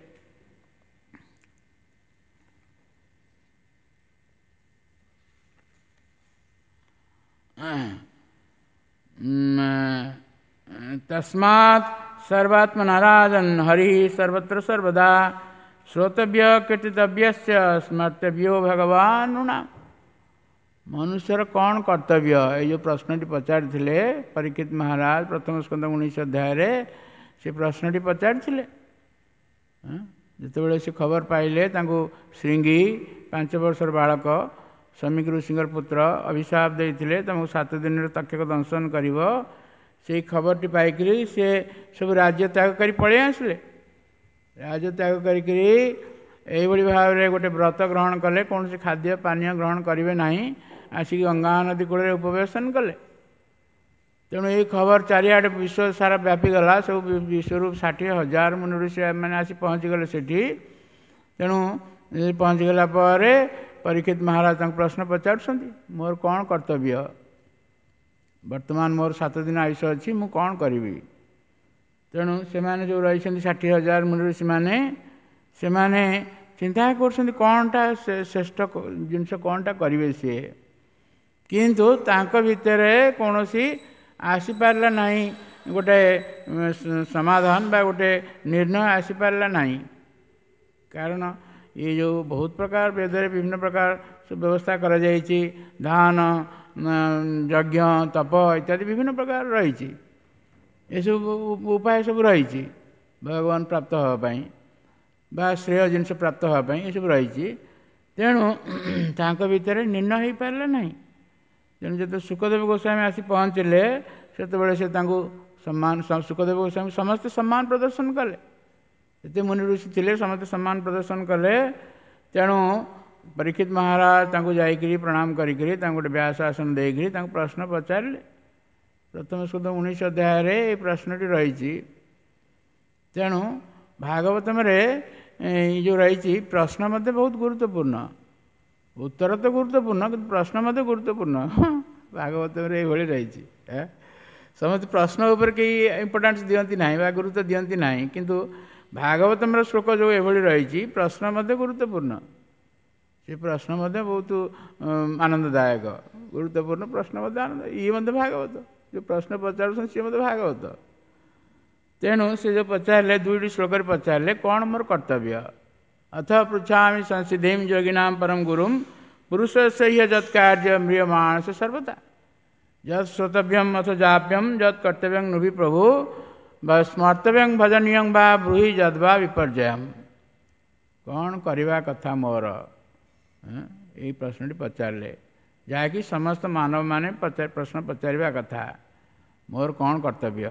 A: तस्मात् सर्वात्मनाराजन् हरि सर्वत्र सर्वदा श्रोतव्य कीर्तितव्यस्य स्मर्तव्यो भगवान् नृणाम्। ମନୁଷ୍ୟର କ'ଣ କର୍ତ୍ତବ୍ୟ, ଏଇ ଯେଉଁ ପ୍ରଶ୍ନଟି ପଚାରିଥିଲେ ପରୀକ୍ଷିତ ମହାରାଜ ପ୍ରଥମ ସ୍କନ୍ଧ 19 ଅଧ୍ୟାୟରେ, ସେ ପ୍ରଶ୍ନଟି ପଚାରିଥିଲେ। ଯେତେବେଳେ ସେ ଖବର ପାଇଲେ ତାଙ୍କୁ ଶ୍ରୀଙ୍ଗି 5 ବର୍ଷର ବାଳକ ଶମିକ ଋଷିଙ୍କର ପୁତ୍ର ଅଭିଶାପ ଦେଇଥିଲେ ତମକୁ 7 ଦିନରେ ତକ୍ଷକ ଦଂଶନ କରିବ। ସେଇ ଖବରଟି ପାଇକରି ସେ ସବୁ ରାଜ୍ୟ ତ୍ୟାଗ କରି ପଳେଇ ଆସିଲେ। ରାଜ୍ୟ ତ୍ୟାଗ କରିକିରି ଏଇଭଳି ଭାବରେ ଗୋଟେ ବ୍ରତ ଗ୍ରହଣ କଲେ, କୌଣସି ଖାଦ୍ୟ ପାନୀୟ ଗ୍ରହଣ କରିବେ ନାହିଁ, ଆସିକି ଗଙ୍ଗା ନଦୀ କୂଳରେ ଉପବେଶନ କଲେ। ତେଣୁ ଏହି ଖବର ଚାରିଆଡ଼େ ବିଶ୍ୱ ସାରା ବ୍ୟାପିଗଲା। ସବୁ ବିଶ୍ୱରୁ 60,000 ମୁନି ଋଷି ମାନେ ଆସି ପହଞ୍ଚିଗଲେ ସେଠି। ତେଣୁ ପହଞ୍ଚିଗଲା ପରେ ପରୀକ୍ଷିତ ମହାରାଜ ତାଙ୍କୁ ପ୍ରଶ୍ନ ପଚାରୁଛନ୍ତି, ମୋର କ'ଣ କର୍ତ୍ତବ୍ୟ? ବର୍ତ୍ତମାନ ମୋର 7 ଦିନ ଆୟୁଷ ଅଛି, ମୁଁ କ'ଣ କରିବି? ତେଣୁ ସେମାନେ ଯେଉଁ ରହିଛନ୍ତି 60,000 ମୁନି ଋଷିମାନେ, ସେମାନେ ଚିନ୍ତା କରୁଛନ୍ତି କ'ଣଟା ଶ୍ରେଷ୍ଠ ଜିନିଷ କ'ଣଟା କରିବେ ସିଏ। କିନ୍ତୁ ତାଙ୍କ ଭିତରେ କୌଣସି ଆସିପାରିଲା ନାହିଁ ଗୋଟେ ସମାଧାନ ବା ଗୋଟେ ନିର୍ଣ୍ଣୟ ଆସିପାରିଲା ନାହିଁ। କାରଣ ये जो बहुत प्रकार वेदରେ ବିଭିନ୍ନ ପ୍ରକାର ବ୍ୟବସ୍ଥା କରାଯାଇଛି, ଧାନ ଯଜ୍ଞ ତପ ଇତ୍ୟାଦି ବିଭିନ୍ନ ପ୍ରକାର ରହିଛି। ଏସବୁ ଉପାୟ ସବୁ ରହିଛି ଭଗବାନ ପ୍ରାପ୍ତ ହେବା ପାଇଁ ବା ଶ୍ରେୟ ଜିନିଷ ପ୍ରାପ୍ତ ହେବା ପାଇଁ ଏସବୁ ରହିଛି। ତେଣୁ ତାଙ୍କ ଭିତରେ ନିର୍ଣ୍ଣୟ ହୋଇପାରିଲା ନାହିଁ। ତେଣୁ ଯେତେବେଳେ ସୁଖଦେବ ଗୋସ୍ୱାମୀ ଆସି ପହଞ୍ଚିଲେ ସେତେବେଳେ ସେ ତାଙ୍କୁ ସମ୍ମାନ, ସୁଖଦେବ ଗୋସ୍ୱାମୀ ସମସ୍ତେ ସମ୍ମାନ ପ୍ରଦର୍ଶନ କଲେ। ଏତେ ମୁନି ଋଷି ଥିଲେ, ସମସ୍ତେ ସମ୍ମାନ ପ୍ରଦର୍ଶନ କଲେ। ତେଣୁ ପରୀକ୍ଷିତ ମହାରାଜ ତାଙ୍କୁ ଯାଇକରି ପ୍ରଣାମ କରିକିରି ତାଙ୍କୁ ଗୋଟେ ବ୍ୟାସ ଆସନ ଦେଇକରି ତାଙ୍କୁ ପ୍ରଶ୍ନ ପଚାରିଲେ। ପ୍ରଥମ ସ୍କନ୍ଧ 19 ଅଧ୍ୟାୟରେ ଏ ପ୍ରଶ୍ନଟି ରହିଛି। ତେଣୁ ଭାଗବତମରେ ଯେଉଁ ରହିଛି ପ୍ରଶ୍ନ ମଧ୍ୟ ବହୁତ ଗୁରୁତ୍ୱପୂର୍ଣ୍ଣ। ଉତ୍ତର ତ ଗୁରୁତ୍ୱପୂର୍ଣ୍ଣ, କିନ୍ତୁ ପ୍ରଶ୍ନ ମଧ୍ୟ ଗୁରୁତ୍ୱପୂର୍ଣ୍ଣ। ଭାଗବତରେ ଏଇଭଳି ରହିଛି। ସମସ୍ତେ ପ୍ରଶ୍ନ ଉପରେ କେହି ଇମ୍ପୋର୍ଟାନ୍ସ ଦିଅନ୍ତି ନାହିଁ ବା ଗୁରୁତ୍ୱ ଦିଅନ୍ତି ନାହିଁ, କିନ୍ତୁ ଭାଗବତମର ଶ୍ଲୋକ ଯେଉଁ ଏଭଳି ରହିଛି ପ୍ରଶ୍ନ ମଧ୍ୟ ଗୁରୁତ୍ୱପୂର୍ଣ୍ଣ। ସେ ପ୍ରଶ୍ନ ମଧ୍ୟ ବହୁତ ଆନନ୍ଦଦାୟକ, ଗୁରୁତ୍ୱପୂର୍ଣ୍ଣ ପ୍ରଶ୍ନ ମଧ୍ୟ ଆନନ୍ଦ। ଇଏ ମଧ୍ୟ ଭାଗବତ, ଯେଉଁ ପ୍ରଶ୍ନ ପଚାରୁଛନ୍ତି ସିଏ ମଧ୍ୟ ଭାଗବତ। ତେଣୁ ସେ ଯେଉଁ ପଚାରିଲେ, 2ଟି ଶ୍ଲୋକରେ ପଚାରିଲେ କ'ଣ ମୋର କର୍ତ୍ତବ୍ୟ। ଅଥ ପୃଚ୍ଛାମି ସଂସିଦ୍ଧିଂ ଯୋଗିନାଂ ପରମ ଗୁରୁଂ ପୁରୁଷସ୍ୟ ହି ଯତ୍ କାର୍ଯ୍ୟ ମ୍ରିୟମାଣସ ସର୍ବଦା ଯତ୍ ଶ୍ରୋତବ୍ୟଂ ଅଥ ଯାପ୍ୟଂ ଯତ୍ କର୍ତ୍ତବ୍ୟଂ ନୁଭି ପ୍ରଭୁ ସ୍ମର୍ତ୍ତବ୍ୟଂ ଭଜନୀୟଂ ବା ବ୍ରୂହି ଯଦ୍ବା ବିପର୍ଯ୍ୟୟମ୍। କ'ଣ କରିବା କଥା ମୋର, ଏଇ ପ୍ରଶ୍ନଟି ପଚାରିଲେ, ଯାହାକି ସମସ୍ତ ମାନବମାନେ ପ୍ରଶ୍ନ ପଚାରିବା କଥା, ମୋର କ'ଣ କର୍ତ୍ତବ୍ୟ।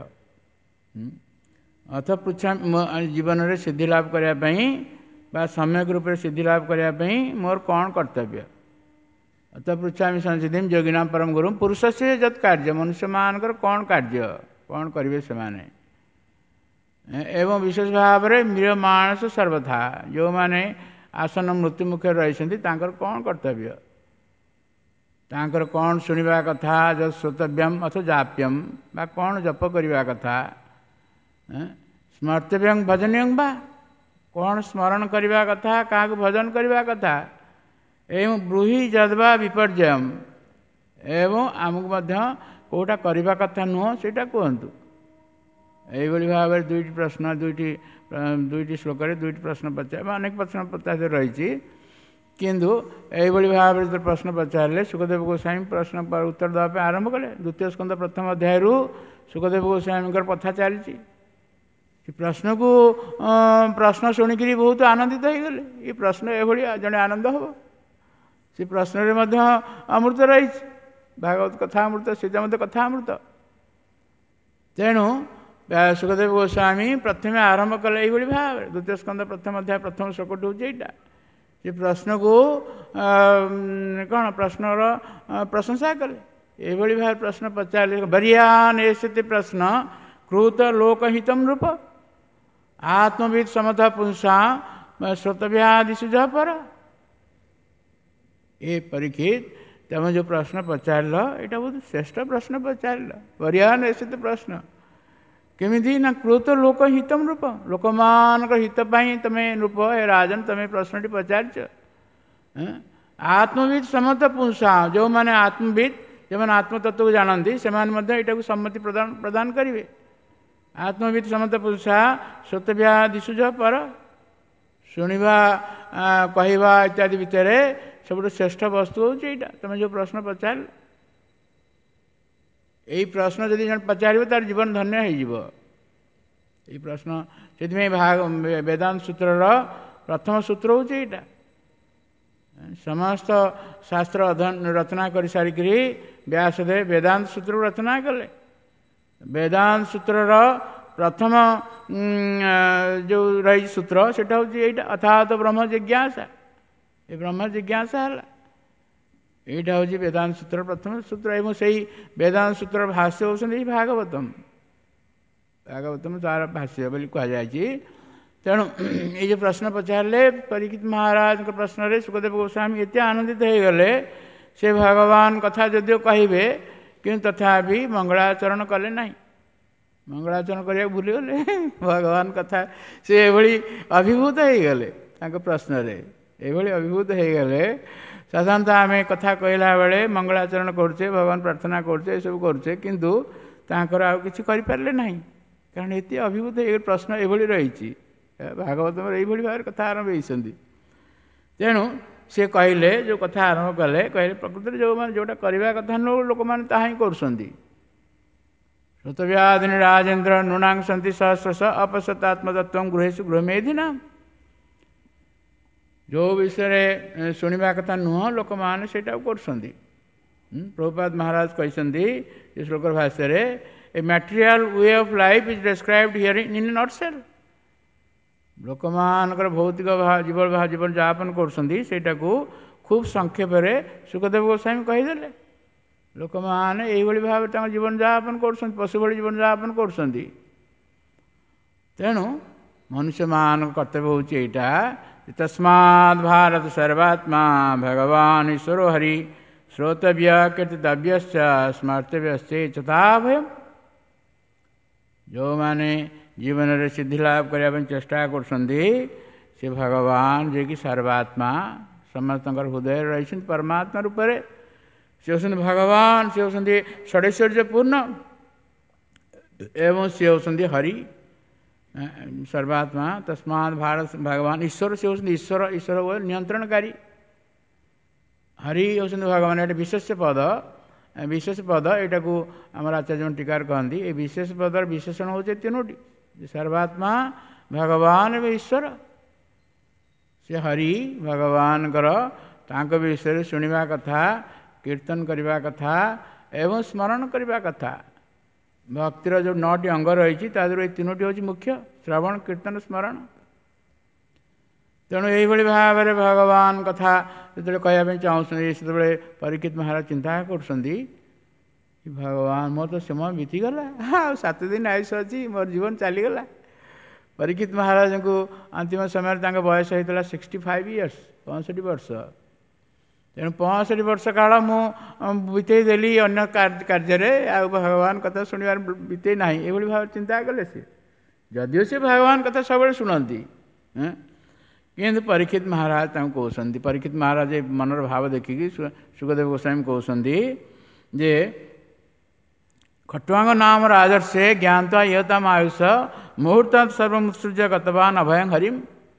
A: ଅଥ ପୃଚ୍ଛା, ଜୀବନରେ ସିଦ୍ଧି ଲାଭ କରିବା ପାଇଁ ବା ସମ୍ୟକ ରୂପରେ ସିଦ୍ଧି ଲାଭ କରିବା ପାଇଁ ମୋର କ'ଣ କର୍ତ୍ତବ୍ୟ। ଅଥ ପୃଚ୍ଛାମି ସଂସିଦ୍ଧିଂ ଯୋଗିନାଂ ପରମ ଗୁରୁଂ ପୁରୁଷସ୍ୟ ଯତ୍ କାର୍ଯ୍ୟ, ମନୁଷ୍ୟମାନଙ୍କର କ'ଣ କାର୍ଯ୍ୟ, କ'ଣ କରିବେ ସେମାନେ। ଏବଂ ବିଶେଷ ଭାବରେ ମ୍ରିୟମାଣସ ସର୍ବଥା, ଯେଉଁମାନେ ଆସନ୍ନ ମୃତ୍ୟୁ ମୁଖରେ ରହିଛନ୍ତି ତାଙ୍କର କ'ଣ କର୍ତ୍ତବ୍ୟ, ତାଙ୍କର କ'ଣ ଶୁଣିବା କଥା। ଯତ୍ ଶ୍ରୋତବ୍ୟମ୍ ଅଥ ଯାପ୍ୟମ୍, ବା କ'ଣ ଜପ କରିବା କଥା। ସ୍ମର୍ତ୍ତବ୍ୟଂ ଭଜନୀୟଂ, ବା କ'ଣ ସ୍ମରଣ କରିବା କଥା, କାହାକୁ ଭଜନ କରିବା କଥା। ଏବଂ ବ୍ରୂହି ଯଦ୍ବା ବିପର୍ଯ୍ୟୟମ୍, ଏବଂ ଆମକୁ ମଧ୍ୟ କେଉଁଟା କରିବା କଥା ନୁହଁ ସେଇଟା କୁହନ୍ତୁ। ଏଇଭଳି ଭାବରେ 2ଟି ପ୍ରଶ୍ନ, 2ଟି ଶ୍ଲୋକରେ 2ଟି ପ୍ରଶ୍ନ ପଚାର, ଅନେକ ପ୍ରଶ୍ନ ପଚାର ରହିଛି। କିନ୍ତୁ ଏଇଭଳି ଭାବରେ ଯେତେବେଳେ ପ୍ରଶ୍ନ ପଚାରିଲେ ସୁଖଦେବ ଗୋସ୍ୱାମୀ ପ୍ରଶ୍ନ ଉତ୍ତର ଦେବା ପାଇଁ ଆରମ୍ଭ କଲେ। 2ୟ ସ୍କନ୍ଧ 1ମ ଅଧ୍ୟାୟରୁ ସୁଖଦେବ ଗୋସ୍ୱାମୀଙ୍କର କଥା ଚାଲିଛି। ସେ ପ୍ରଶ୍ନ ଶୁଣିକିରି ବହୁତ ଆନନ୍ଦିତ ହୋଇଗଲେ। ଏ ପ୍ରଶ୍ନ ଏଭଳି ଜଣେ ଆନନ୍ଦ ହେବ। ସେ ପ୍ରଶ୍ନରେ ମଧ୍ୟ ଅମୃତ ରହିଛି, ଭାଗବତ କଥା ଅମୃତ, ସେଇଟା ମଧ୍ୟ କଥା ଅମୃତ। ତେଣୁ ସୁଖଦେବ ଗୋସ୍ୱାମୀ ପ୍ରଥମେ ଆରମ୍ଭ କଲେ ଏଇଭଳି ଭାବରେ। 2ୟ ସ୍କନ୍ଧ 1ମ ଅଧ୍ୟାୟ 1ମ ଶ୍ଲୋକଟି ହେଉଛି ଏଇଟା। ସେ ପ୍ରଶ୍ନକୁ କ'ଣ ପ୍ରଶ୍ନର ପ୍ରଶଂସା କଲେ। ଏଇଭଳି ଭାବରେ ପ୍ରଶ୍ନ ପଚାରିଲେ, ବରିୟାନ୍ ଏସତି ପ୍ରଶ୍ନ କୃତ ଲୋକହିତଂ ରୂପ ଆତ୍ମବିତ୍ ସମଥ ପୁଂସାଂ ଶ୍ରୋତବ୍ୟାଦିଷୁ ଯଃ ପର। ଏ ପରୀକ୍ଷିତ, ତମେ ଯେଉଁ ପ୍ରଶ୍ନ ପଚାରିଲ ଏଇଟା ବହୁତ ଶ୍ରେଷ୍ଠ ପ୍ରଶ୍ନ ପଚାରିଲ। ବରିୟାନ୍ ଏସତି ପ୍ରଶ୍ନ କେମିତି ନା କୃତ ଲୋକ ହିତମ୍ ରୂପ, ଲୋକମାନଙ୍କ ହିତ ପାଇଁ ତମେ ରୂପ, ହେ ରାଜନ ତମେ ପ୍ରଶ୍ନଟି ପଚାରିଛ। ଆତ୍ମବିତ୍ ସମତ ପୁଂସା, ଯେଉଁମାନେ ଆତ୍ମବିତ୍, ଯେଉଁମାନେ ଆତ୍ମତତ୍ତ୍ୱକୁ ଜାଣନ୍ତି ସେମାନେ ମଧ୍ୟ ଏଇଟାକୁ ସମ୍ମତି ପ୍ରଦାନ କରିବେ। ଆତ୍ମବିତ୍ ସମତ ପୁଂସା ଶ୍ରୋତବ୍ୟାଦିଷୁ ଯଃ ପର, ଶୁଣିବା କହିବା ଇତ୍ୟାଦି ଭିତରେ ସବୁଠୁ ଶ୍ରେଷ୍ଠ ବସ୍ତୁ ହେଉଛି ଏଇଟା। ତମେ ଯେଉଁ ପ୍ରଶ୍ନ ପଚାରିଲ, ଏଇ ପ୍ରଶ୍ନ ଯଦି ଜଣେ ପଚାରିବ ତାର ଜୀବନ ଧନ୍ୟ ହୋଇଯିବ। ये प्रश्न से वेदांत सूत्रर प्रथम सूत्र हूँ यहाँ समस्त शास्त्र अध्ययन रचना कर सारिक व्यासदेव वेदांत सूत्र रचना कले वेदांत सूत्रर प्रथम जो रही सूत्र सेटा हूँ यहाँ अर्थात ब्रह्म जिज्ञासा ये ब्रह्म जिज्ञासा है यहाँ हूँ वेदांत सूत्र प्रथम सूत्र एवं से वेदांत सूत्र भाष्य होती भागवतम भागवतम तार भाष्य बोली कहुई तेणु ये जो प्रश्न पचारे परीक्षित महाराज प्रश्न रे सुखदेव गोस्वामी एत आनंदित हो गले से भगवान कथा जदिव कहे कि तथापि मंगलाचरण कले ना मंगलाचरण करने भूलीगले भगवान कथा से अभिभूत हो गले प्रश्न रे ये अभिभूत हो गले साधारणतः आम कथा कहला बेले मंगलाचरण करुचे भगवान प्रार्थना करुचे सब करुचे किंतु तांकर आउ किछि करि पारले नाही कारण एते अभिभूत हो प्रश्न ये रही भागवत में यही भाव कथा आरंभ होती तेणु सी कहले जो कथा आरंभ कले कहले प्रकृति जो मैंने जोटा करवा कथा नु लोक मैंने ता ही कर श्रुतव्याधिनी राजेन्द्र नृणांग सन्ति सहस्रश अपसतात्मतत्व गृहेशु गृहमेधिना जो विषय शुणा कथा नुह लोक मैंने से प्रभुपाद महाराज कहते श्लोकर भाष्य a material way of life is described here in nutshell लोक मानकर भौतिक जीवन यापन करटा खूब संक्षेप सुखदेव गोस्वामी कहीदे लोक मैंने यही भाव जीवन यापन कर पशु भाई जीवन यापन कर तेणु मनुष्य मान कर्तव्य हूँ यहाँ तस्माद् भारत सर्वात्मा भगवान ईश्वरो हरि श्रोतव्य कीर्तितव्य स्मर्तव्य तथाभय जो माने जीवन में सिद्धि लाभ करने चेष्टा कर भगवान जे कि सर्वात्मा समस्त हृदय रही परमात्मा रूप से होती भगवान से होती षडैश्वर्यपूर्ण एवं सी होती हरि सर्वात्मा तस्मात् भारत भगवान ईश्वर से होती ईश्वर ईश्वर नियंत्रणकारी हरि होती भगवान ये विशेष पद यहाँ को आम आचार्य टीकार कहती ये विशेष पदर विशेषण होते तीनोटी सर्वात्मा भगवान एवं ईश्वर से हरि भगवान विषय शुणा कथा कीर्तन करने कथा एवं स्मरण करने कथा भक्तिर जो 9टी अंग रही ये तीनोटी हूँ मुख्य श्रवण कीर्तन स्मरण तेणु यही भाव में भगवान कथा जो कहवाई चाहते से परीक्षित महाराज चिंता कर भगवान मोर तो समय बीतीगला 7 दिन आयुष अच्छी मोर जीवन चलीगला परीक्षित महाराज को अंतिम समय बयस होता 65 इयर्स 65 वर्ष तेणु 65 वर्ष काल मु बीतेदेली अन्य कार्य आ भगवान कथा शुणवार बीते ना ये भाव चिंता कले सी जदिव से भगवान कथा सब शुणती किंतु परीक्षित महाराज कहते परीक्षित महाराज मनर भाव देखिकी सुखदेव गोस्वामी कहते जे खट्वांग नाम राजर्षे ज्ञानता यतम आयुष मुहूर्त सर्वमुत्सृज्य गतवान अभयं हरिम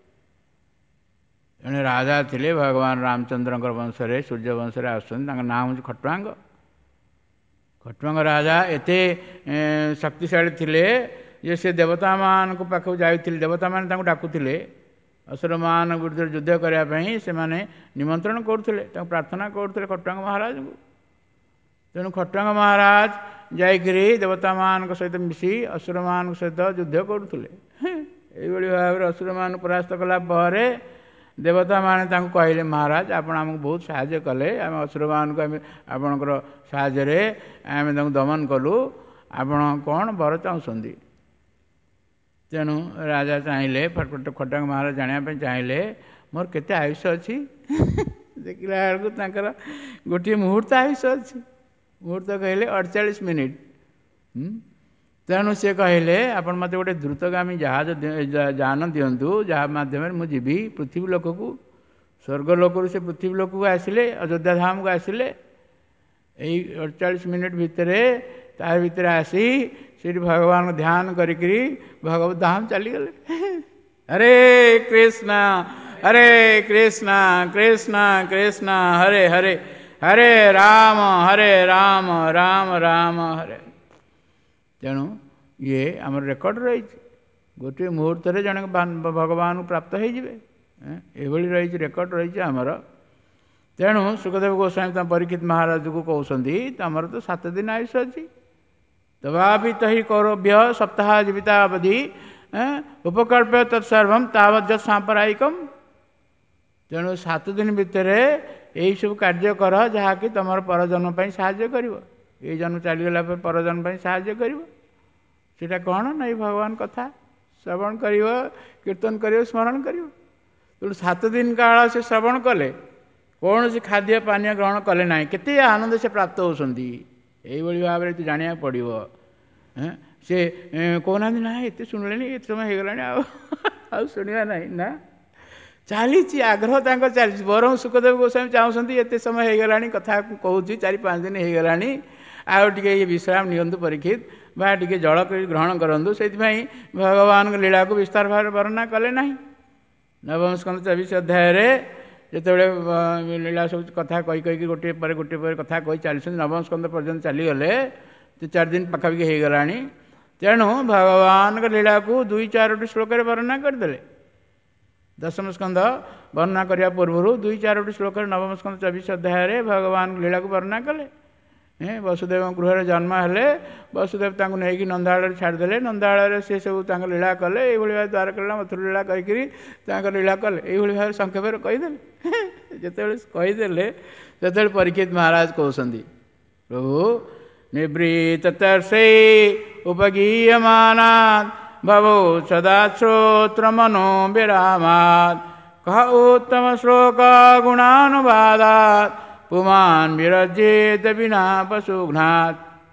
A: जड़े राजा थे भगवान रामचंद्र वंश सूर्य वंश नाम हूँ खट्वांग खट्वांग राजा एत शक्तिशाली थे ये से देवता मान पाखक जाते देवता मान डाकुले असुर मान विरुद्ध युद्ध करने से निमंत्रण करुले प्रार्थना करुले खट्वांग महाराज को तेणु खट्वांग महाराज जाइकरी देवता मान सहित मिसी असुर मान सहित युद्ध करुले ये भाव असुर मान परास्त कलापर देवता माने कहले महाराज आपण आमको बहुत साहाय्य कले आम असुर मान को आपणकर साहाय्य आम दमन कलु आपण कौन वर चाहते तेणु राजा चाहिए खट्वांग महाराज जानापी चाहिए मोर केते आयुष अच्छी देखला बेलू गोटे मुहूर्त आयुष अच्छी मुहूर्त कहले 48 मिनिट तेणु सी कहले आपण मत गोटे द्रुतगामी जहाज जान दिंतु जहाँ मध्यम मुझी पृथ्वी लोक को स्वर्गलोक से पृथ्वी लोक को आसिले अयोध्या धाम को आसिले यही 48 मिनिट भितर तार भीतर आसी से भगवान ध्यान करी भगवत धाम चलीगले हरे कृष्ण कृष्ण कृष्ण हरे हरे हरे राम राम राम हरे तेणु ये आम रेकर्ड रही ଗୋଟିଏ ମୁହୂର୍ତ୍ତରେ ଜଣେ ଭଗବାନଙ୍କୁ ପ୍ରାପ୍ତ ହେଇଯିବେ। ଏଭଳି ରହିଛି, ରେକର୍ଡ଼ ରହିଛି ଆମର। ତେଣୁ ସୁଖଦେବ ଗୋସ୍ୱାମୀ ତାଙ୍କ ପରୀକ୍ଷିତ ମହାରାଜକୁ କହୁଛନ୍ତି, ତମର ତ 7 ଦିନ ଆୟୁଷ ଅଛି, ତବାପି ତହି କୌରଭ୍ୟ ସପ୍ତାହ ଜୀବିତା ଅବଧି ଉପକଳ୍ପ ତତ୍ସର୍ବମ୍ ତାବତ୍ ସାମ୍ପ୍ରଦାୟିକମ୍। ତେଣୁ 7 ଦିନ ଭିତରେ ଏହିସବୁ କାର୍ଯ୍ୟ କର ଯାହାକି ତମର ପରଜନ୍ମ ପାଇଁ ସାହାଯ୍ୟ କରିବ। ଏଇ ଜନ୍ମ ଚାଲିଗଲା ପରେ ପରଜନ୍ମ ପାଇଁ ସାହାଯ୍ୟ କରିବ। ସେଇଟା କ'ଣ ନା ଏଇ ଭଗବାନ କଥା ଶ୍ରବଣ କରିବ, କୀର୍ତ୍ତନ କରିବ, ସ୍ମରଣ କରିବ। ତେଣୁ 7 ଦିନ କାଳ ସେ ଶ୍ରବଣ କଲେ, କୌଣସି ଖାଦ୍ୟ ପାନୀୟ ଗ୍ରହଣ କଲେ ନାହିଁ। କେତେ ଆନନ୍ଦ ସେ ପ୍ରାପ୍ତ ହେଉଛନ୍ତି। ଏଇଭଳି ଭାବରେ ତୁ ଜାଣିବାକୁ ପଡ଼ିବ। ସେ କହୁନାହାନ୍ତି ନା ଏତେ ଶୁଣିଲେଣି, ଏତେ ସମୟ ହେଇଗଲାଣି, ଆଉ ଶୁଣିବା ନାହିଁ ନା, ଚାଲିଛି ଆଗ୍ରହ ତାଙ୍କର ଚାଲିଛି। ବରଂ ସୁଖଦେବ ଗୋସ୍ୱାମୀ ଚାହୁଁଛନ୍ତି ଏତେ ସମୟ ହେଇଗଲାଣି, କଥା କହୁଛି 4-5 ଦିନ ହେଇଗଲାଣି, ଆଉ ଟିକେ ଇଏ ବିଶ୍ରାମ ନିଅନ୍ତୁ ପରୀକ୍ଷିତ, ବା ଟିକେ ଜଳ କରି ଗ୍ରହଣ କରନ୍ତୁ। ସେଥିପାଇଁ ଭଗବାନଙ୍କ ଲୀଳାକୁ ବିସ୍ତାର ଭାବରେ ବର୍ଣ୍ଣନା କଲେ ନାହିଁ। ନବମ ସ୍କନ୍ଧ 24 ଅଧ୍ୟାୟରେ ଯେତେବେଳେ ଲୀଳା ସବୁ କଥା କହିକି ଗୋଟିଏ ପରେ କଥା କହି ଚାଲିଛନ୍ତି, ନବମ ସ୍କନ୍ଧ ପର୍ଯ୍ୟନ୍ତ ଚାଲିଗଲେ, 4 ଦିନ ପାଖାପାଖି ହେଇଗଲାଣି। ତେଣୁ ଭଗବାନଙ୍କ ଲୀଳାକୁ 2-4ଟି ଶ୍ଲୋକରେ ବର୍ଣ୍ଣନା କରିଦେଲେ। ଦଶମ ସ୍କନ୍ଧ ବର୍ଣ୍ଣନା କରିବା ପୂର୍ବରୁ 2-4ଟି ଶ୍ଲୋକରେ ନବମ ସ୍କନ୍ଧ 24 ଅଧ୍ୟାୟରେ ଭଗବାନ ଲୀଳାକୁ ବର୍ଣ୍ଣନା କଲେ। ବସୁଦେବଙ୍କ ଗୃହରେ ଜନ୍ମ ହେଲେ, ବସୁଦେବ ତାଙ୍କୁ ନେଇକି ନନ୍ଦାଳରେ ଛାଡ଼ିଦେଲେ, ନନ୍ଦାଳରେ ସେ ସବୁ ତାଙ୍କ ଲୀଳା କଲେ। ଏଇଭଳି ଭାବରେ ଦ୍ୱାରକା ଲୀଳା, ମଥୁରା ଲୀଳା କରିକିରି ତାଙ୍କ ଲୀଳା କଲେ। ଏଇଭଳି ଭାବରେ ସଂକ୍ଷେପରେ କହିଦେଲେ। ଯେତେବେଳେ କହିଦେଲେ, ସେତେବେଳେ ପରୀକ୍ଷିତ ମହାରାଜ କହୁଛନ୍ତି, ପ୍ରଭୁ ନିବୃତ ତର୍ଷୈ ଉପଗୀୟମାନାତ୍ ଭବୋ ସଦା ଶ୍ରୋତ୍ର ମନୋ ବିରାମାତ୍ କହ ଉତ୍ତମ ଶ୍ଲୋକ ଗୁଣାନୁବାଦାତ୍ ପୁମାନ୍ ବିରଜେତ ବିନା ପଶୁଘ୍ନାତ୍।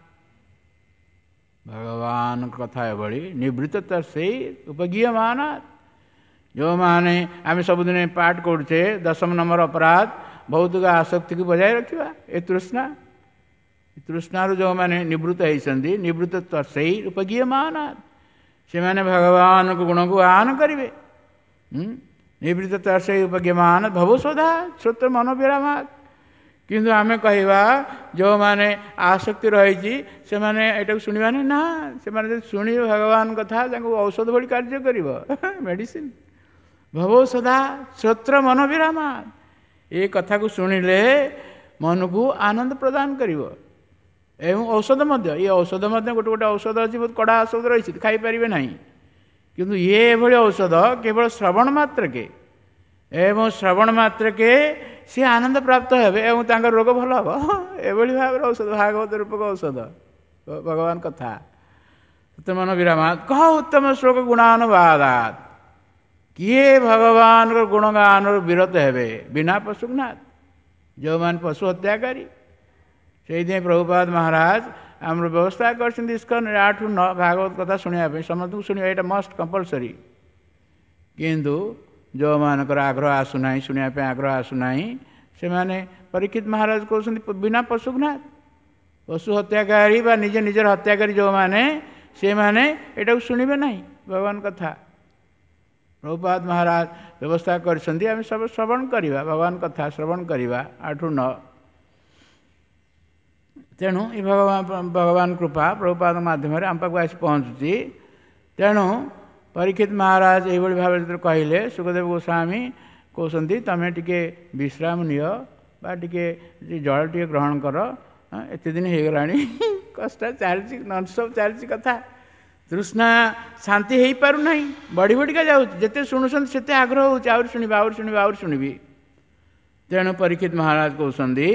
A: ଭଗବାନଙ୍କ କଥା ଏଭଳି, ନିବୃତ ତର୍ଷୈ ଉପଗୀୟମାନାତ୍। ଯେଉଁମାନେ ଆମେ ସବୁଦିନ ପାଠ କରୁଛେ, 10ମ ନମ୍ବର ଅପରାଧ ଭୌତିକ ଆସକ୍ତିକୁ ବଜାୟ ରଖିବା। ଏ ତୃଷ୍ଣାରୁ ଯେଉଁମାନେ ନିବୃତ୍ତ ହେଇଛନ୍ତି, ନିବୃତ୍ତ ତର୍ଷୈ ଉପଗୀୟମାନାତ୍, ସେମାନେ ଭଗବାନଙ୍କ ଗୁଣକୁ ଆହ୍ୱାନ କରିବେ। ନିବୃତ୍ତ ତର୍ଷୈ ଉପଗୀୟମାନାତ୍ ଭବୋ ସଦା ଶ୍ରୋତ୍ର ମନୋ ବିରାମାତ୍। କିନ୍ତୁ ଆମେ କହିବା ଯେଉଁମାନେ ଆସକ୍ତି ରହିଛି ସେମାନେ ଏଟାକୁ ଶୁଣିବାନି ନା, ସେମାନେ ଯଦି ଶୁଣିବେ ଭଗବାନ କଥା, ତାଙ୍କୁ ଔଷଧ ଭଳି କାର୍ଯ୍ୟ କରିବ, ମେଡ଼ିସିନ। ଭବୋ ସଦା ଶ୍ରୋତ୍ର ମନୋ ବିରାମାତ୍, ଏ କଥାକୁ ଶୁଣିଲେ ମନକୁ ଆନନ୍ଦ ପ୍ରଦାନ କରିବ। ଏବଂ ଔଷଧ ମଧ୍ୟ, ଏ ଔଷଧ ମଧ୍ୟ ଗୋଟେ ଔଷଧ ଅଛି, ବହୁତ କଡ଼ା ଔଷଧ ରହିଛି, ଖାଇପାରିବେ ନାହିଁ। କିନ୍ତୁ ଇଏ ଏଭଳି ଔଷଧ କେବଳ ଶ୍ରବଣ ମାତ୍ରକେ, ଏବଂ ଶ୍ରବଣ ମାତ୍ରକେ ସେ ଆନନ୍ଦ ପ୍ରାପ୍ତ ହେବେ ଏବଂ ତାଙ୍କର ରୋଗ ଭଲ ହେବ। ଏଭଳି ଭାବରେ ଔଷଧ, ଭାଗବତ ରୂପକ ଔଷଧ ଭଗବାନ କଥା। ମନ ବିରାମାତ୍ କହ ଉତ୍ତମ ଶ୍ଲୋକ ଗୁଣାନୁବାଦାତ୍, କିଏ ଭଗବାନଙ୍କର ଗୁଣଗାନରୁ ବିରତ ହେବେ, ବିନା ପଶୁଘ୍ନାତ୍, ଯେଉଁମାନେ ପଶୁ ହତ୍ୟାକାରୀ। ସେଇଥିପାଇଁ ପ୍ରଭୁପାଦ ମହାରାଜ ଆମର ବ୍ୟବସ୍ଥା କରିଛନ୍ତି ଇସ୍କନରେ 8-9 ଭାଗବତ କଥା ଶୁଣିବା ପାଇଁ। ସମସ୍ତଙ୍କୁ ଶୁଣିବା, ଏଇଟା ମଷ୍ଟ କମ୍ପଲସରି। କିନ୍ତୁ ଯେଉଁମାନଙ୍କର ଆଗ୍ରହ ଆସୁନାହିଁ, ଶୁଣିବା ପାଇଁ ଆଗ୍ରହ ଆସୁନାହିଁ, ସେମାନେ ପରୀକ୍ଷିତ ମହାରାଜ କହୁଛନ୍ତି ବିନା ପଶୁଘ୍ନାତ୍, ପଶୁ ହତ୍ୟାକାରୀ ବା ନିଜର ହତ୍ୟାକାରୀ ଯେଉଁମାନେ, ସେମାନେ ଏଟାକୁ ଶୁଣିବେ ନାହିଁ ଭଗବାନ କଥା। ପ୍ରଭୁପାଦ ମହାରାଜ ବ୍ୟବସ୍ଥା କରିଛନ୍ତି ଆମେ ସବୁ ଶ୍ରବଣ କରିବା, ଭଗବାନ କଥା ଶ୍ରବଣ କରିବା 8-9। ତେଣୁ ଏ ଭଗବାନ କୃପା ପ୍ରଭୁପାଦଙ୍କ ମାଧ୍ୟମରେ ଆମ ପାଖକୁ ଆସି ପହଞ୍ଚୁଛି। ତେଣୁ ପରୀକ୍ଷିତ ମହାରାଜ ଏଇଭଳି ଭାବରେ ଯେତେବେଳେ କହିଲେ, ସୁଖଦେବ ଗୋସ୍ୱାମୀ କହୁଛନ୍ତି ତମେ ଟିକେ ବିଶ୍ରାମ ନିଅ ବା ଟିକେ ଜଳ ଟିକେ ଗ୍ରହଣ କର, ଏତେ ଦିନ ହେଇଗଲାଣି, କଷ୍ଟ ଚାଲିଛି, ନନଷ୍ଟପ୍ ଚାଲିଛି କଥା। ତୃଷ୍ଣା ଶାନ୍ତି ହେଇପାରୁନାହିଁ, ବଢ଼ି ବଢ଼ିକା ଯାଉଛି। ଯେତେ ଶୁଣୁଛନ୍ତି ସେତେ ଆଗ୍ରହ ହେଉଛି, ଆହୁରି ଶୁଣିବି, ଆହୁରି ଶୁଣିବି, ଆହୁରି ଶୁଣିବି। ତେଣୁ ପରୀକ୍ଷିତ ମହାରାଜ କହୁଛନ୍ତି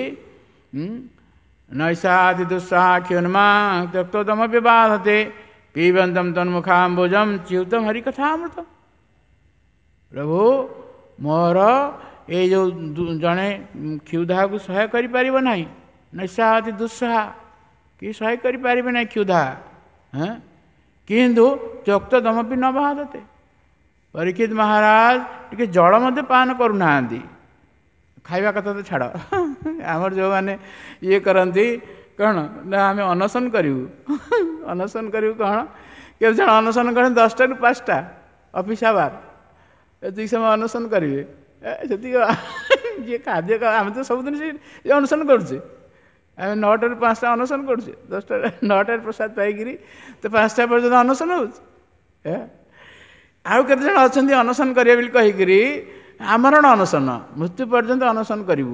A: ନୈଷାତି ଦୁଃସାହା କ୍ଷୁନ୍ମା ତ୍ୟକ୍ତୋଦମପି ବାଧତେ ପିବନ୍ତମ୍ ତନ୍ମୁଖାମ୍ବୁଜମ୍ ଚ୍ୟୁତମ୍ ହରିକଥାମୃତମ୍। ପ୍ରଭୁ ମୋର ଏଇ ଯେଉଁ ଜଣେ କ୍ଷୁଧାକୁ ସହ୍ୟ କରିପାରିବ ନାହିଁ, ନୈଷାତି ଦୁଃସାହା, କି ସହ୍ୟ କରିପାରିବେ ନାହିଁ କ୍ଷୁଧା, କିନ୍ତୁ ତ୍ୟକ୍ତୋଦମପି ନ ବାଧତେ। ପରୀକ୍ଷିତ ମହାରାଜ ଟିକେ ଜଳ ମଧ୍ୟ ପାନ କରୁନାହାନ୍ତି, ଖାଇବା କଥା ତ ଛାଡ଼। ଆମର ଯେଉଁମାନେ ଇଏ କରନ୍ତି କ'ଣ ନା, ଆମେ ଅନଶନ କରିବୁ, ଅନଶନ କରିବୁ କ'ଣ, କେତେ ଜଣ ଅନଶନ କରନ୍ତି 10ଟାରୁ 5ଟା ଅଫିସ୍ ଆୱାର, ଏତିକି ସମୟ ଅନଶନ କରିବେ। ସେତିକି ଯିଏ ଖାଦ୍ୟ, ଆମେ ତ ସବୁଦିନ ସେ ଅନଶନ କରୁଛେ, ଆମେ 9ଟାରୁ 5ଟା ଅନଶନ କରୁଛେ, 9ଟାରେ ପ୍ରସାଦ ପାଇକିରି ତ 5ଟା ପର୍ଯ୍ୟନ୍ତ ଅନଶନ ହେଉଛି। ଆଉ କେତେଜଣ ଅଛନ୍ତି ଅନଶନ କରିବେ ବୋଲି କହିକିରି ଆମରଣ ଅନଶନ, ମୃତ୍ୟୁ ପର୍ଯ୍ୟନ୍ତ ଅନଶନ କରିବୁ।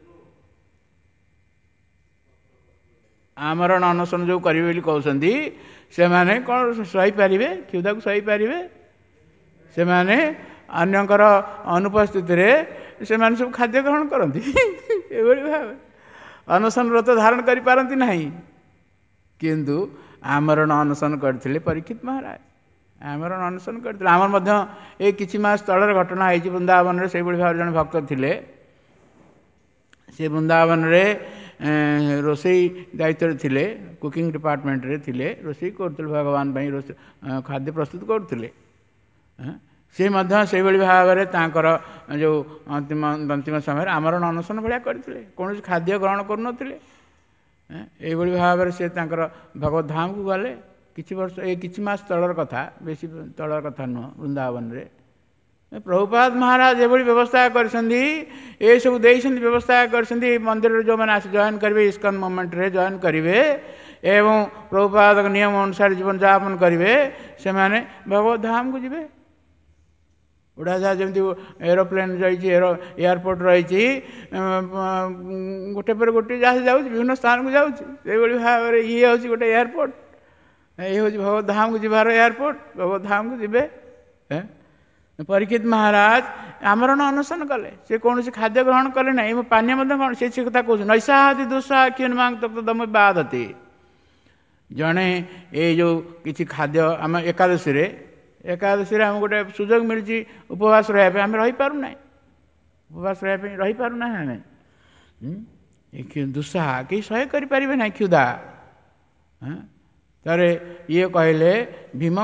A: ଆମରଣ ଅନଶନ ଯେଉଁ କରିବେ ବୋଲି କହୁଛନ୍ତି, ସେମାନେ କ'ଣ ସହିପାରିବେ? କ୍ଷୁଧାକୁ ସହିପାରିବେ? ସେମାନେ ଅନ୍ୟଙ୍କର ଅନୁପସ୍ଥିତିରେ ସେମାନେ ସବୁ ଖାଦ୍ୟ ଗ୍ରହଣ କରନ୍ତି ଏଭଳି ଭାବେ ଅନଶନ ବ୍ରତ ଧାରଣ କରିପାରନ୍ତି ନାହିଁ। କିନ୍ତୁ ଆମରଣ ଅନଶନ କରିଥିଲେ ପରୀକ୍ଷିତ ମହାରାଜ, ଆମରଣ ଅନଶନ କରିଥିଲେ। ଆମର ମଧ୍ୟ ଏଇ କିଛି ମାସ ତଳର ଘଟଣା ହେଇଛି। ବୃନ୍ଦାବନରେ ସେଇଭଳି ଭାବରେ ଜଣେ ଭକ୍ତ ଥିଲେ। ସେ ବୃନ୍ଦାବନରେ ରୋଷେଇ ଦାୟିତ୍ୱରେ ଥିଲେ, କୁକିଂ ଡିପାର୍ଟମେଣ୍ଟରେ ଥିଲେ, ରୋଷେଇ କରୁଥିଲେ, ଭଗବାନ ପାଇଁ ଖାଦ୍ୟ ପ୍ରସ୍ତୁତ କରୁଥିଲେ। ସେ ମଧ୍ୟ ସେଇଭଳି ଭାବରେ ତାଙ୍କର ଯେଉଁ ଅନ୍ତିମ ସମୟରେ ଆମରଣ ଅନଶନ ଭଳିଆ କରିଥିଲେ, କୌଣସି ଖାଦ୍ୟ ଗ୍ରହଣ କରୁନଥିଲେ। ଏଇଭଳି ଭାବରେ ସେ ତାଙ୍କର ଭଗବତ ଧାମକୁ ଗଲେ। କିଛି ବର୍ଷ, ଏଇ କିଛି ମାସ ତଳର କଥା, ବେଶୀ ତଳର କଥା ନୁହଁ। ବୃନ୍ଦାବନରେ ପ୍ରଭୁପାଦ ମହାରାଜ ଏଭଳି ବ୍ୟବସ୍ଥା କରିଛନ୍ତି, ଏସବୁ ଦେଇଛନ୍ତି, ବ୍ୟବସ୍ଥା କରିଛନ୍ତି। ଏଇ ମନ୍ଦିରରେ ଯେଉଁମାନେ ଆସି ଜଏନ୍ କରିବେ, ଇସ୍କନ ମୁଭମେଣ୍ଟରେ ଜଏନ୍ କରିବେ ଏବଂ ପ୍ରଭୁପାଦଙ୍କ ନିୟମ ଅନୁସାରେ ଜୀବନଯାପନ କରିବେ, ସେମାନେ ଭଗବତ ଧାମକୁ ଯିବେ। ଉଡ଼ାଜାହାଜ ଯେମିତି ଏରୋପ୍ଲେନ୍ ରହିଛି, ଏୟାରପୋର୍ଟ ରହିଛି, ଗୋଟେ ପରେ ଗୋଟିଏ ଜାହାଜ ଯାଉଛି, ବିଭିନ୍ନ ସ୍ଥାନକୁ ଯାଉଛି। ସେଇଭଳି ଭାବରେ ଇଏ ହେଉଛି ଗୋଟେ ଏୟାରପୋର୍ଟ, ଇଏ ହେଉଛି ଭଗବତ ଧାମକୁ ଯିବାର ଏୟାରପୋର୍ଟ। ଭଗବତ ଧାମକୁ ଯିବେ। ପରୀକ୍ଷିତ ମହାରାଜ ଆମରଣ ଅନଶନ କଲେ, ସେ କୌଣସି ଖାଦ୍ୟ ଗ୍ରହଣ କଲେ ନାହିଁ, ପାନୀୟ ମଧ୍ୟ କ'ଣ ସେ କଥା କହୁଛନ୍ତି। ନୈଷାଦି ଦୁଃସାହ କିନ୍ ମାଂ ତପ୍ତ ଦମ ବାଧତେ। ଜଣେ ଏଇ ଯେଉଁ କିଛି ଖାଦ୍ୟ ଆମେ ଏକାଦଶୀରେ ଆମକୁ ଗୋଟେ ସୁଯୋଗ ମିଳିଛି ଉପବାସ ରହିବା ପାଇଁ, ଆମେ ରହିପାରୁନାହିଁ। ଉପବାସ ରହିବା ପାଇଁ ରହିପାରୁନାହିଁ ଆମେ। ଦୁଃସାହ କେହି ସହ୍ୟ କରିପାରିବେ ନାହିଁ, କ୍ଷୁଧା। ଥରେ ଇଏ କହିଲେ, ଭୀମ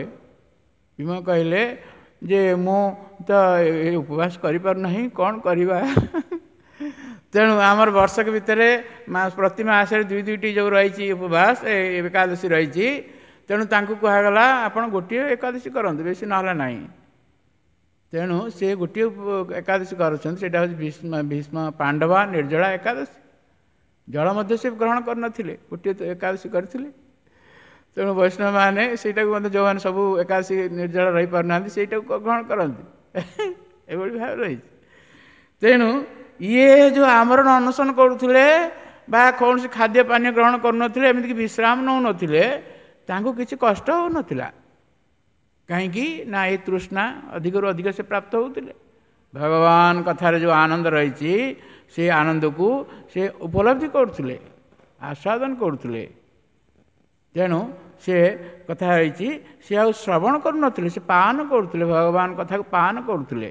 A: କହିଲେ ଯେ ମୁଁ ତ ଉପବାସ କରିପାରୁନାହିଁ, କ'ଣ କରିବା? ତେଣୁ ଆମର ବର୍ଷକ ଭିତରେ ପ୍ରତି ମାସରେ ଦୁଇଟି ଯେଉଁ ରହିଛି ଉପବାସ, ଏକାଦଶୀ ରହିଛି। ତେଣୁ ତାଙ୍କୁ କୁହାଗଲା ଆପଣ ଗୋଟିଏ ଏକାଦଶୀ କରନ୍ତୁ, ବେଶୀ ନହେଲେ ନାହିଁ। ତେଣୁ ସେ ଗୋଟିଏ ଏକାଦଶୀ କରୁଛନ୍ତି, ସେଇଟା ହେଉଛି ଭୀଷ୍ମ ପାଣ୍ଡବ ନିର୍ଜଳା ଏକାଦଶୀ। ଜଳ ମଧ୍ୟ ସେ ଗ୍ରହଣ କରିନଥିଲେ, ଗୋଟିଏ ଏକାଦଶୀ କରିଥିଲେ। ତେଣୁ ବୈଷ୍ଣବମାନେ ସେଇଟାକୁ ମଧ୍ୟ ଯେଉଁମାନେ ସବୁ ଏକାଦଶୀ ନିର୍ଜଳ ରହିପାରୁନାହାନ୍ତି, ସେଇଟାକୁ ଗ୍ରହଣ କରନ୍ତି। ଏଭଳି ଭାବରେ ରହିଛି। ତେଣୁ ଇଏ ଯେଉଁ ଆମରଣ ଅନଶନ କରୁଥିଲେ ବା କୌଣସି ଖାଦ୍ୟ ପାନୀୟ ଗ୍ରହଣ କରୁନଥିଲେ, ଏମିତିକି ବିଶ୍ରାମ ନେଉନଥିଲେ, ତାଙ୍କୁ କିଛି କଷ୍ଟ ହେଉନଥିଲା। କାହିଁକି ନା ଏ ତୃଷ୍ଣା ଅଧିକରୁ ଅଧିକ ସେ ପ୍ରାପ୍ତ ହେଉଥିଲେ। ଭଗବାନ କଥାରେ ଯେଉଁ ଆନନ୍ଦ ରହିଛି, ସେ ଆନନ୍ଦକୁ ସେ ଉପଲବ୍ଧି କରୁଥିଲେ, ଆସ୍ୱାଦନ କରୁଥିଲେ। ତେଣୁ ସେ କଥା ହେଇଛି, ସେ ଆଉ ଶ୍ରବଣ କରୁନଥିଲେ, ସେ ପାନ କରୁଥିଲେ, ଭଗବାନ କଥାକୁ ପାନ କରୁଥିଲେ।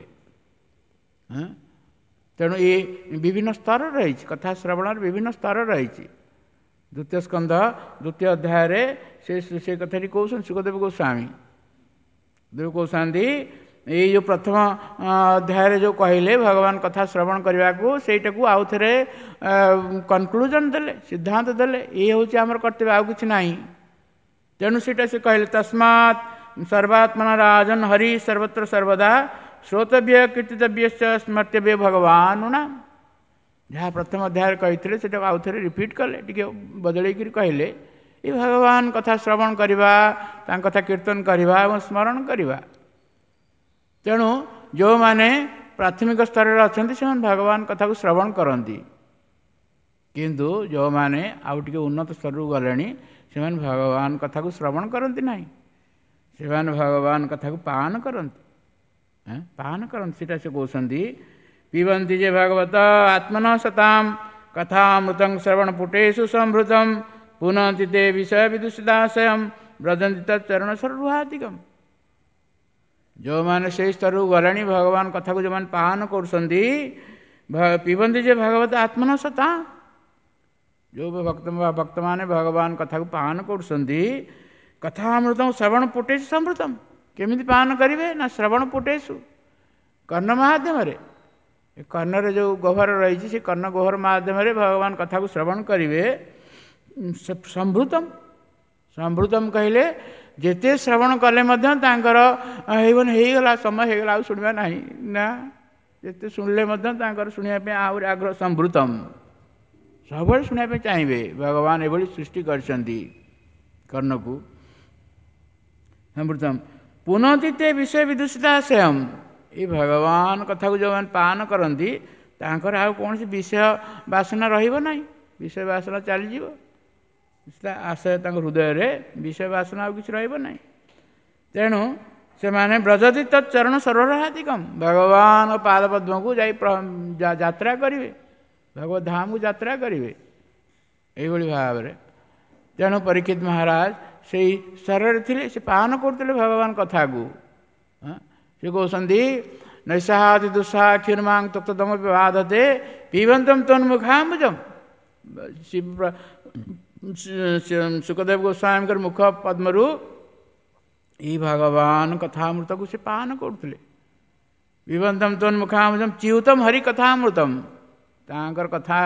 A: ତେଣୁ ଏ ବିଭିନ୍ନ ସ୍ତର ରହିଛି, କଥା ଶ୍ରବଣର ବିଭିନ୍ନ ସ୍ତର ରହିଛି। ଦ୍ୱିତୀୟ ସ୍କନ୍ଧ 2ୟ ଅଧ୍ୟାୟରେ ସେ କଥାଟି କହୁଛନ୍ତି ସୁଖଦେବ ଗୋସ୍ୱାମୀ। କହୁଛନ୍ତି ଏଇ ଯେଉଁ ପ୍ରଥମ ଅଧ୍ୟାୟରେ ଯେଉଁ କହିଲେ ଭଗବାନ କଥା ଶ୍ରବଣ କରିବାକୁ, ସେଇଟାକୁ ଆଉ ଥରେ କନକ୍ଲୁଜନ୍ ଦେଲେ, ସିଦ୍ଧାନ୍ତ ଦେଲେ, ଇଏ ହେଉଛି ଆମର କର୍ତ୍ତବ୍ୟ, ଆଉ କିଛି ନାହିଁ। ତେଣୁ ସେଇଟା ସେ କହିଲେ, ତସ୍ମାତ୍ ସର୍ବାତ୍ମନା ରାଜନ୍ ହରି ସର୍ବତ୍ର ସର୍ବଦା ଶ୍ରୋତବ୍ୟ କୀର୍ତ୍ତିତବ୍ୟ ସ୍ମର୍ତ୍ତବ୍ୟ ଭଗବାନ ନା। ଯାହା ପ୍ରଥମ ଅଧ୍ୟାୟରେ କହିଥିଲେ ସେଇଟାକୁ ଆଉ ଥରେ ରିପିଟ୍ କଲେ, ଟିକେ ବଦଳେଇକିରି କହିଲେ, ଏ ଭଗବାନ କଥା ଶ୍ରବଣ କରିବା, ତାଙ୍କ କଥା କୀର୍ତ୍ତନ କରିବା ଏବଂ ସ୍ମରଣ କରିବା। ତେଣୁ ଯେଉଁମାନେ ପ୍ରାଥମିକ ସ୍ତରରେ ଅଛନ୍ତି, ସେମାନେ ଭଗବାନ କଥାକୁ ଶ୍ରବଣ କରନ୍ତି। କିନ୍ତୁ ଯେଉଁମାନେ ଆଉ ଟିକେ ଉନ୍ନତ ସ୍ତରକୁ ଗଲେଣି, ସେମାନେ ଭଗବାନ କଥାକୁ ଶ୍ରବଣ କରନ୍ତି ନାହିଁ, ସେମାନେ ଭଗବାନ କଥାକୁ ପାନ କରନ୍ତି। ସେଇଟା ସେ କହୁଛନ୍ତି, ପିବନ୍ତି ଯେ ଭଗବତ ଆତ୍ମନ ସତାମ କଥାମୃତଂ ଶ୍ରବଣ ପୁଟେଷୁ ସମ୍ଭୃତମ୍ ପୁନନ୍ତି તે વિષય વિદુષିଦାଶୟମ୍ ବ୍ରଜନ୍ତି ତଚ୍ଚରଣ ସର୍ବାଧିକମ୍। ଯେଉଁମାନେ ସେହି ସ୍ତରକୁ ଗଲେଣି, ଭଗବାନ କଥାକୁ ଯେଉଁମାନେ ପାନ କରୁଛନ୍ତି, ପିବନ୍ତି ଯେ ଭଗବତ ଆତ୍ମନ ସତା, ଯେଉଁ ଭକ୍ତମାନେ ଭଗବାନ କଥାକୁ ପାନ କରୁଛନ୍ତି, କଥାମୃତଂ ଶ୍ରବଣ ପୁଟେଷୁ ସମ୍ଭୃତମ୍। କେମିତି ପାନ କରିବେ? ନା ଶ୍ରବଣ ପୁଟେଷୁ, କର୍ଣ୍ଣ ମାଧ୍ୟମରେ। ଏ କର୍ଣ୍ଣରେ ଯେଉଁ ଗହ୍ୱର ରହିଛି, ସେ କର୍ଣ୍ଣ ଗହ୍ୱର ମାଧ୍ୟମରେ ଭଗବାନ କଥାକୁ ଶ୍ରବଣ କରିବେ। ସମ୍ଭୃତମ୍ କହିଲେ ଯେତେ ଶ୍ରବଣ କଲେ ମଧ୍ୟ ତାଙ୍କର ହେଇଗଲା, ସମୟ ହେଇଗଲା, ଆଉ ଶୁଣିବା ନାହିଁ ନା। ଯେତେ ଶୁଣିଲେ ମଧ୍ୟ ତାଙ୍କର ଶୁଣିବା ପାଇଁ ଆହୁରି ଆଗ୍ରହ। ସମ୍ଭୃତମ୍, ସବୁବେଳେ ଶୁଣିବା ପାଇଁ ଚାହିଁବେ। ଭଗବାନ ଏଭଳି ସୃଷ୍ଟି କରିଛନ୍ତି କର୍ଣ୍ଣକୁ। ସମ୍ଭୃତମ୍ पुनति ते विषय विदूषिता स्वयं। ये भगवान कथा को जो मैंने पान करती तांकर आउ कौन विषय बासना रहिब नहीं, विषय बासना चलीज आशय हृदय रे विषय बासना आउ किसी रहिब नहीं। तेणु से माने ब्रजति तत्चरण सरोवराधिकम, भगवान पाद पद्म को यात्रा करेंगे, भगवत धाम को यात्रा करेंगे यही भाव में। तेणु परीक्षित महाराज से स्तर थे, से पान करते भगवान कथा को। से कहते नैषाति दुस्साह क्षीरमांग तत्तम विवादते पीबंतम तन्मुखाम्बुजम। सुखदेव गोस्वामी मुख पद्मरु ये भगवान कथामृत को से पान करते। पीबंतम तन्मुखाम्बुजम च्युतम हरि कथामृतम, तांकर कथा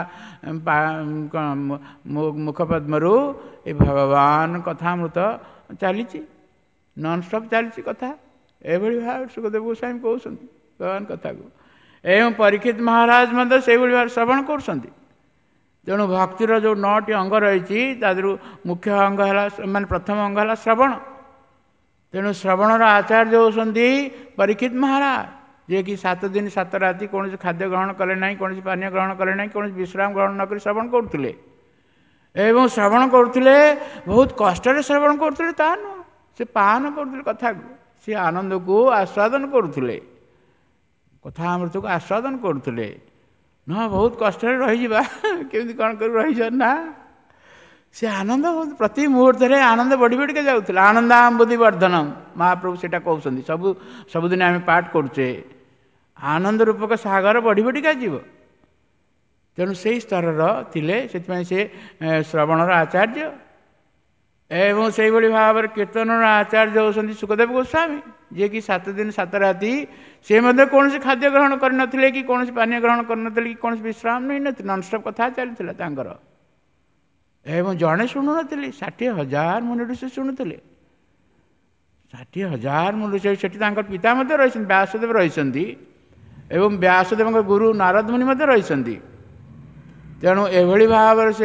A: मुखपद्मरु ये भगवान कथामृत चली नॉन स्टॉप चली कथा। एभली भाव सुखदेव गोस्वामी कहते भगवान कथा को। एवं परीक्षित महाराज मत से भाव श्रवण कर। तेणु भक्तिर जो 9टी अंग रही मुख्य अंग है मान प्रथम अंग है श्रवण। तेणु श्रवणर आचार्य होती परीक्षित महाराज, जे कि 7 दिन 7 राति कौन खाद्य ग्रहण कले ना, कौन पानीय ग्रहण कले ना, कौन विश्राम ग्रहण नक श्रवण करते। एवं श्रवण करते बहुत कष्ट श्रवण करते, ता नुह से पान करते कथा को, से आनंद को आस्वादन करते, कथामृत को आस्वादन करते। न बहुत कष्ट रही केमी कौन कर रही ना, से आनंद प्रति मुहूर्त में आनंद बढ़ी बढ़ के जाऊला। आनंदाम बुद्धि वर्धनम महाप्रभु से कहते सबुदिन आम पाठ करुचे, आनंद रूपक सागर बढ़ी बढ़ी का जीव। तेणु से स्तर थे से श्रवणर आचार्य। एवं से भाव में कीर्तनर आचार्य होती सुखदेव गोस्वामी, जे कि 7 दिन 7 राति से कौन से खाद्य ग्रहण करनथिले कि कौन पानीय ग्रहण करनथिले कि कौन विश्राम नहीं नथिले, नॉनस्टॉप कथा चलता तांकर। एवं जड़े शुणु नी 60,000 मुनि से शुणुले, 60,000 मुनि से पिता रही व्यासदेव रही एवं व्यासदेव गुरु नारद मुनि रही। तेणु एभली भाव से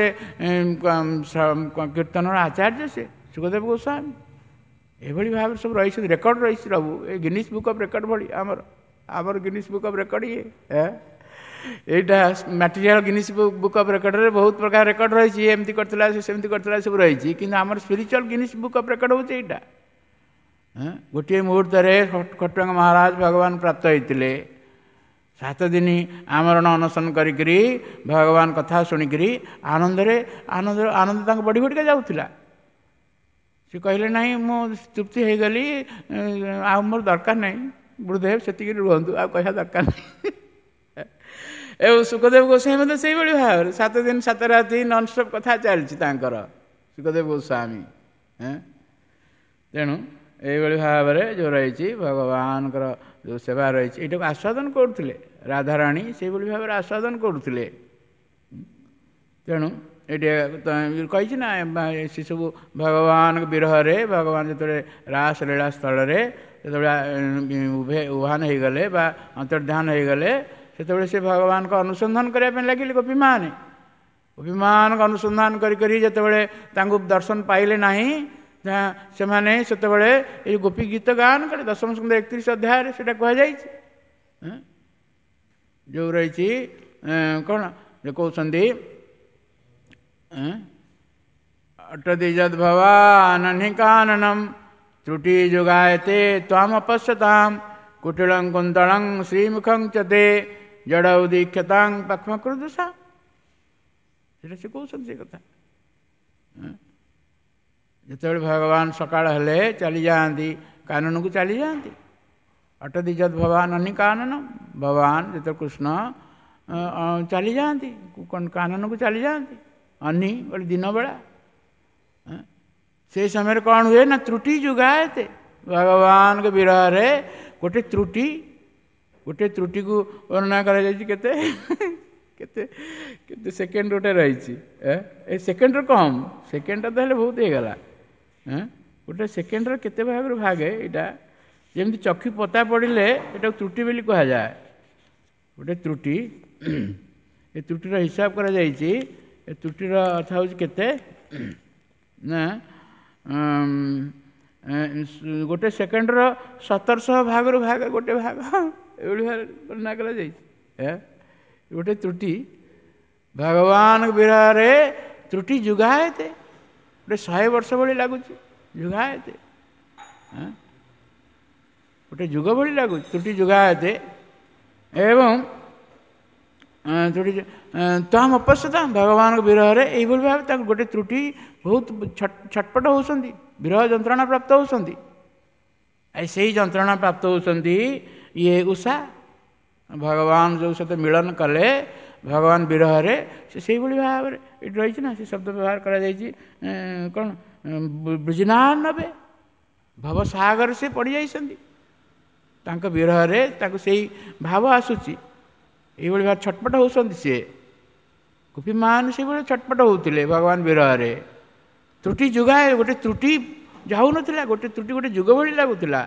A: कीर्तन आचार्य से सुखदेव गोस्वामी एभली भाव सब रही रेकर्ड रही प्रभु ए गिनीज बुक ऑफ रेकर्ड भली आमर गिनीज बुक ऑफ रेकर्ड ये यहाँ material Guinness book of record रे बहुत प्रकार रेकर्ड रही एमती करता सेमती करता सब रही कि आमर spiritual Guinness book of record होचे यहाँ। गोटे मुहूर्त खट्टंग महाराज भगवान प्राप्त होते 7 दिन आमरण अनशन करी भगवान कथा शुणिकी आनंद आनंद आनंद बढ़ी बढ़ी जाऊला। से कहले नहीं मु तृप्ति हो गली आ मोर दरकार नहीं गुरुदेव से रुहतु आ कह दरकार नहीं। एवं सुखदेव गोस्वामी मतलब से भाव 7 दिन 7 राति नॉनस्टॉप कथा चलती सुखदेव गोस्वामी। तेणु यही भाव में जो रही भगवान जो सेवा रही ये आस्वादन करते राधाराणी से भाव में आस्वादन करते। तेणु ये कही ना से सब भगवान विरह रे भगवान जो रासलीला स्थल जो उभान हो गले अंतर्ध्यान हो गले से भगवान को अनुसंधान करने लगे गोपी मान को अनुसंधान करी दर्शन पाइले नहीं से माने से गोपी गीत गान कले 10 स्कंद 31 अध्याय से कहुई जो रही कौन जो कहते अटदिजद भवाननि काननम त्रुटि जुगायते त्वाम अपश्यताम कुटिलं कुंतलं श्रीमुखं च ते जड़ौ दीक्षतां पक्ष्मकृदुषा से कहते कथा। जिते भगवान सकाळ हेले चली जाती कानन को चली जाती अटदिजद भवाननि काननम भगवान जिते कृष्ण चली जाती कानन को चली जाती अन्नी बोले दिन बेला से समय कौन हुए ना त्रुटि जुगाए थे भगवान के विरह रे गोटे त्रुटि को वर्णना कर केते सेकेंड गोटे रही सेकेंड कम सेकेंड तो हेल्ले बहुत हो गला गोटे सेकेंड केते भाग भागे यहाँ जमी चक्षु पता पड़े ये त्रुटि बोली कह जाए गोटे त्रुटि ये त्रुटिर हिसाब करा जाइए त्रुटिर अर्थ हूँ केते ना ଗୋଟେ ସେକେଣ୍ଡର 1700 ଭାଗରୁ ଭାଗ ଗୋଟେ ଭାଗ ଏଭଳି ଭାବରେ ବର୍ଣ୍ଣନା କରାଯାଇଛି। ଗୋଟେ ତ୍ରୁଟି ଭଗବାନ ବିରହରେ ତ୍ରୁଟି ଯୁଗାୟତେ, ଗୋଟେ 100 ବର୍ଷ ଭଳି ଲାଗୁଛି। ଯୁଗାୟତେ ଗୋଟେ ଯୁଗ ଭଳି ଲାଗୁଛି। ତ୍ରୁଟି ଯୁଗାୟତେ ଏବଂ ତ୍ରୁଟି ତାହା ଅପଶ୍ୟତା, ଭଗବାନଙ୍କ ବିରହରେ ଏଇଭଳି ଭାବେ ତାକୁ ଗୋଟେ ତ୍ରୁଟି ବହୁତ ଛଟପଟ ହେଉଛନ୍ତି, ବିରହ ଯନ୍ତ୍ରଣା ପ୍ରାପ୍ତ ହେଉଛନ୍ତି। ସେଇ ଯନ୍ତ୍ରଣା ପ୍ରାପ୍ତ ହେଉଛନ୍ତି ଇଏ ଉଷା। ଭଗବାନ ଯେଉଁ ସହିତ ମିଳନ କଲେ ଭଗବାନ ବିରହରେ ସେ ସେଇଭଳି ଭାବରେ ଏଠି ରହିଛି ନା, ସେ ଶବ୍ଦ ବ୍ୟବହାର କରାଯାଇଛି କ'ଣ ବୃଜିନାନବେ, ଭବସାଗର ସେ ପଡ଼ିଯାଇଛନ୍ତି। ତାଙ୍କ ବିରହରେ ତାଙ୍କୁ ସେଇ ଭାବ ଆସୁଛି, ଏଇଭଳି ଭାବେ ଛଟପଟ ହେଉଛନ୍ତି। ସିଏ ଗୋପୀମାନେ ସେଇଭଳି ଛଟପଟ ହେଉଥିଲେ ଭଗବାନ ବିରହରେ। ତ୍ରୁଟି ଯୁଗାଏ, ଗୋଟେ ତ୍ରୁଟି ଯାଉନଥିଲା, ଗୋଟେ ତ୍ରୁଟି ଗୋଟେ ଯୁଗ ଭଳି ଲାଗୁଥିଲା।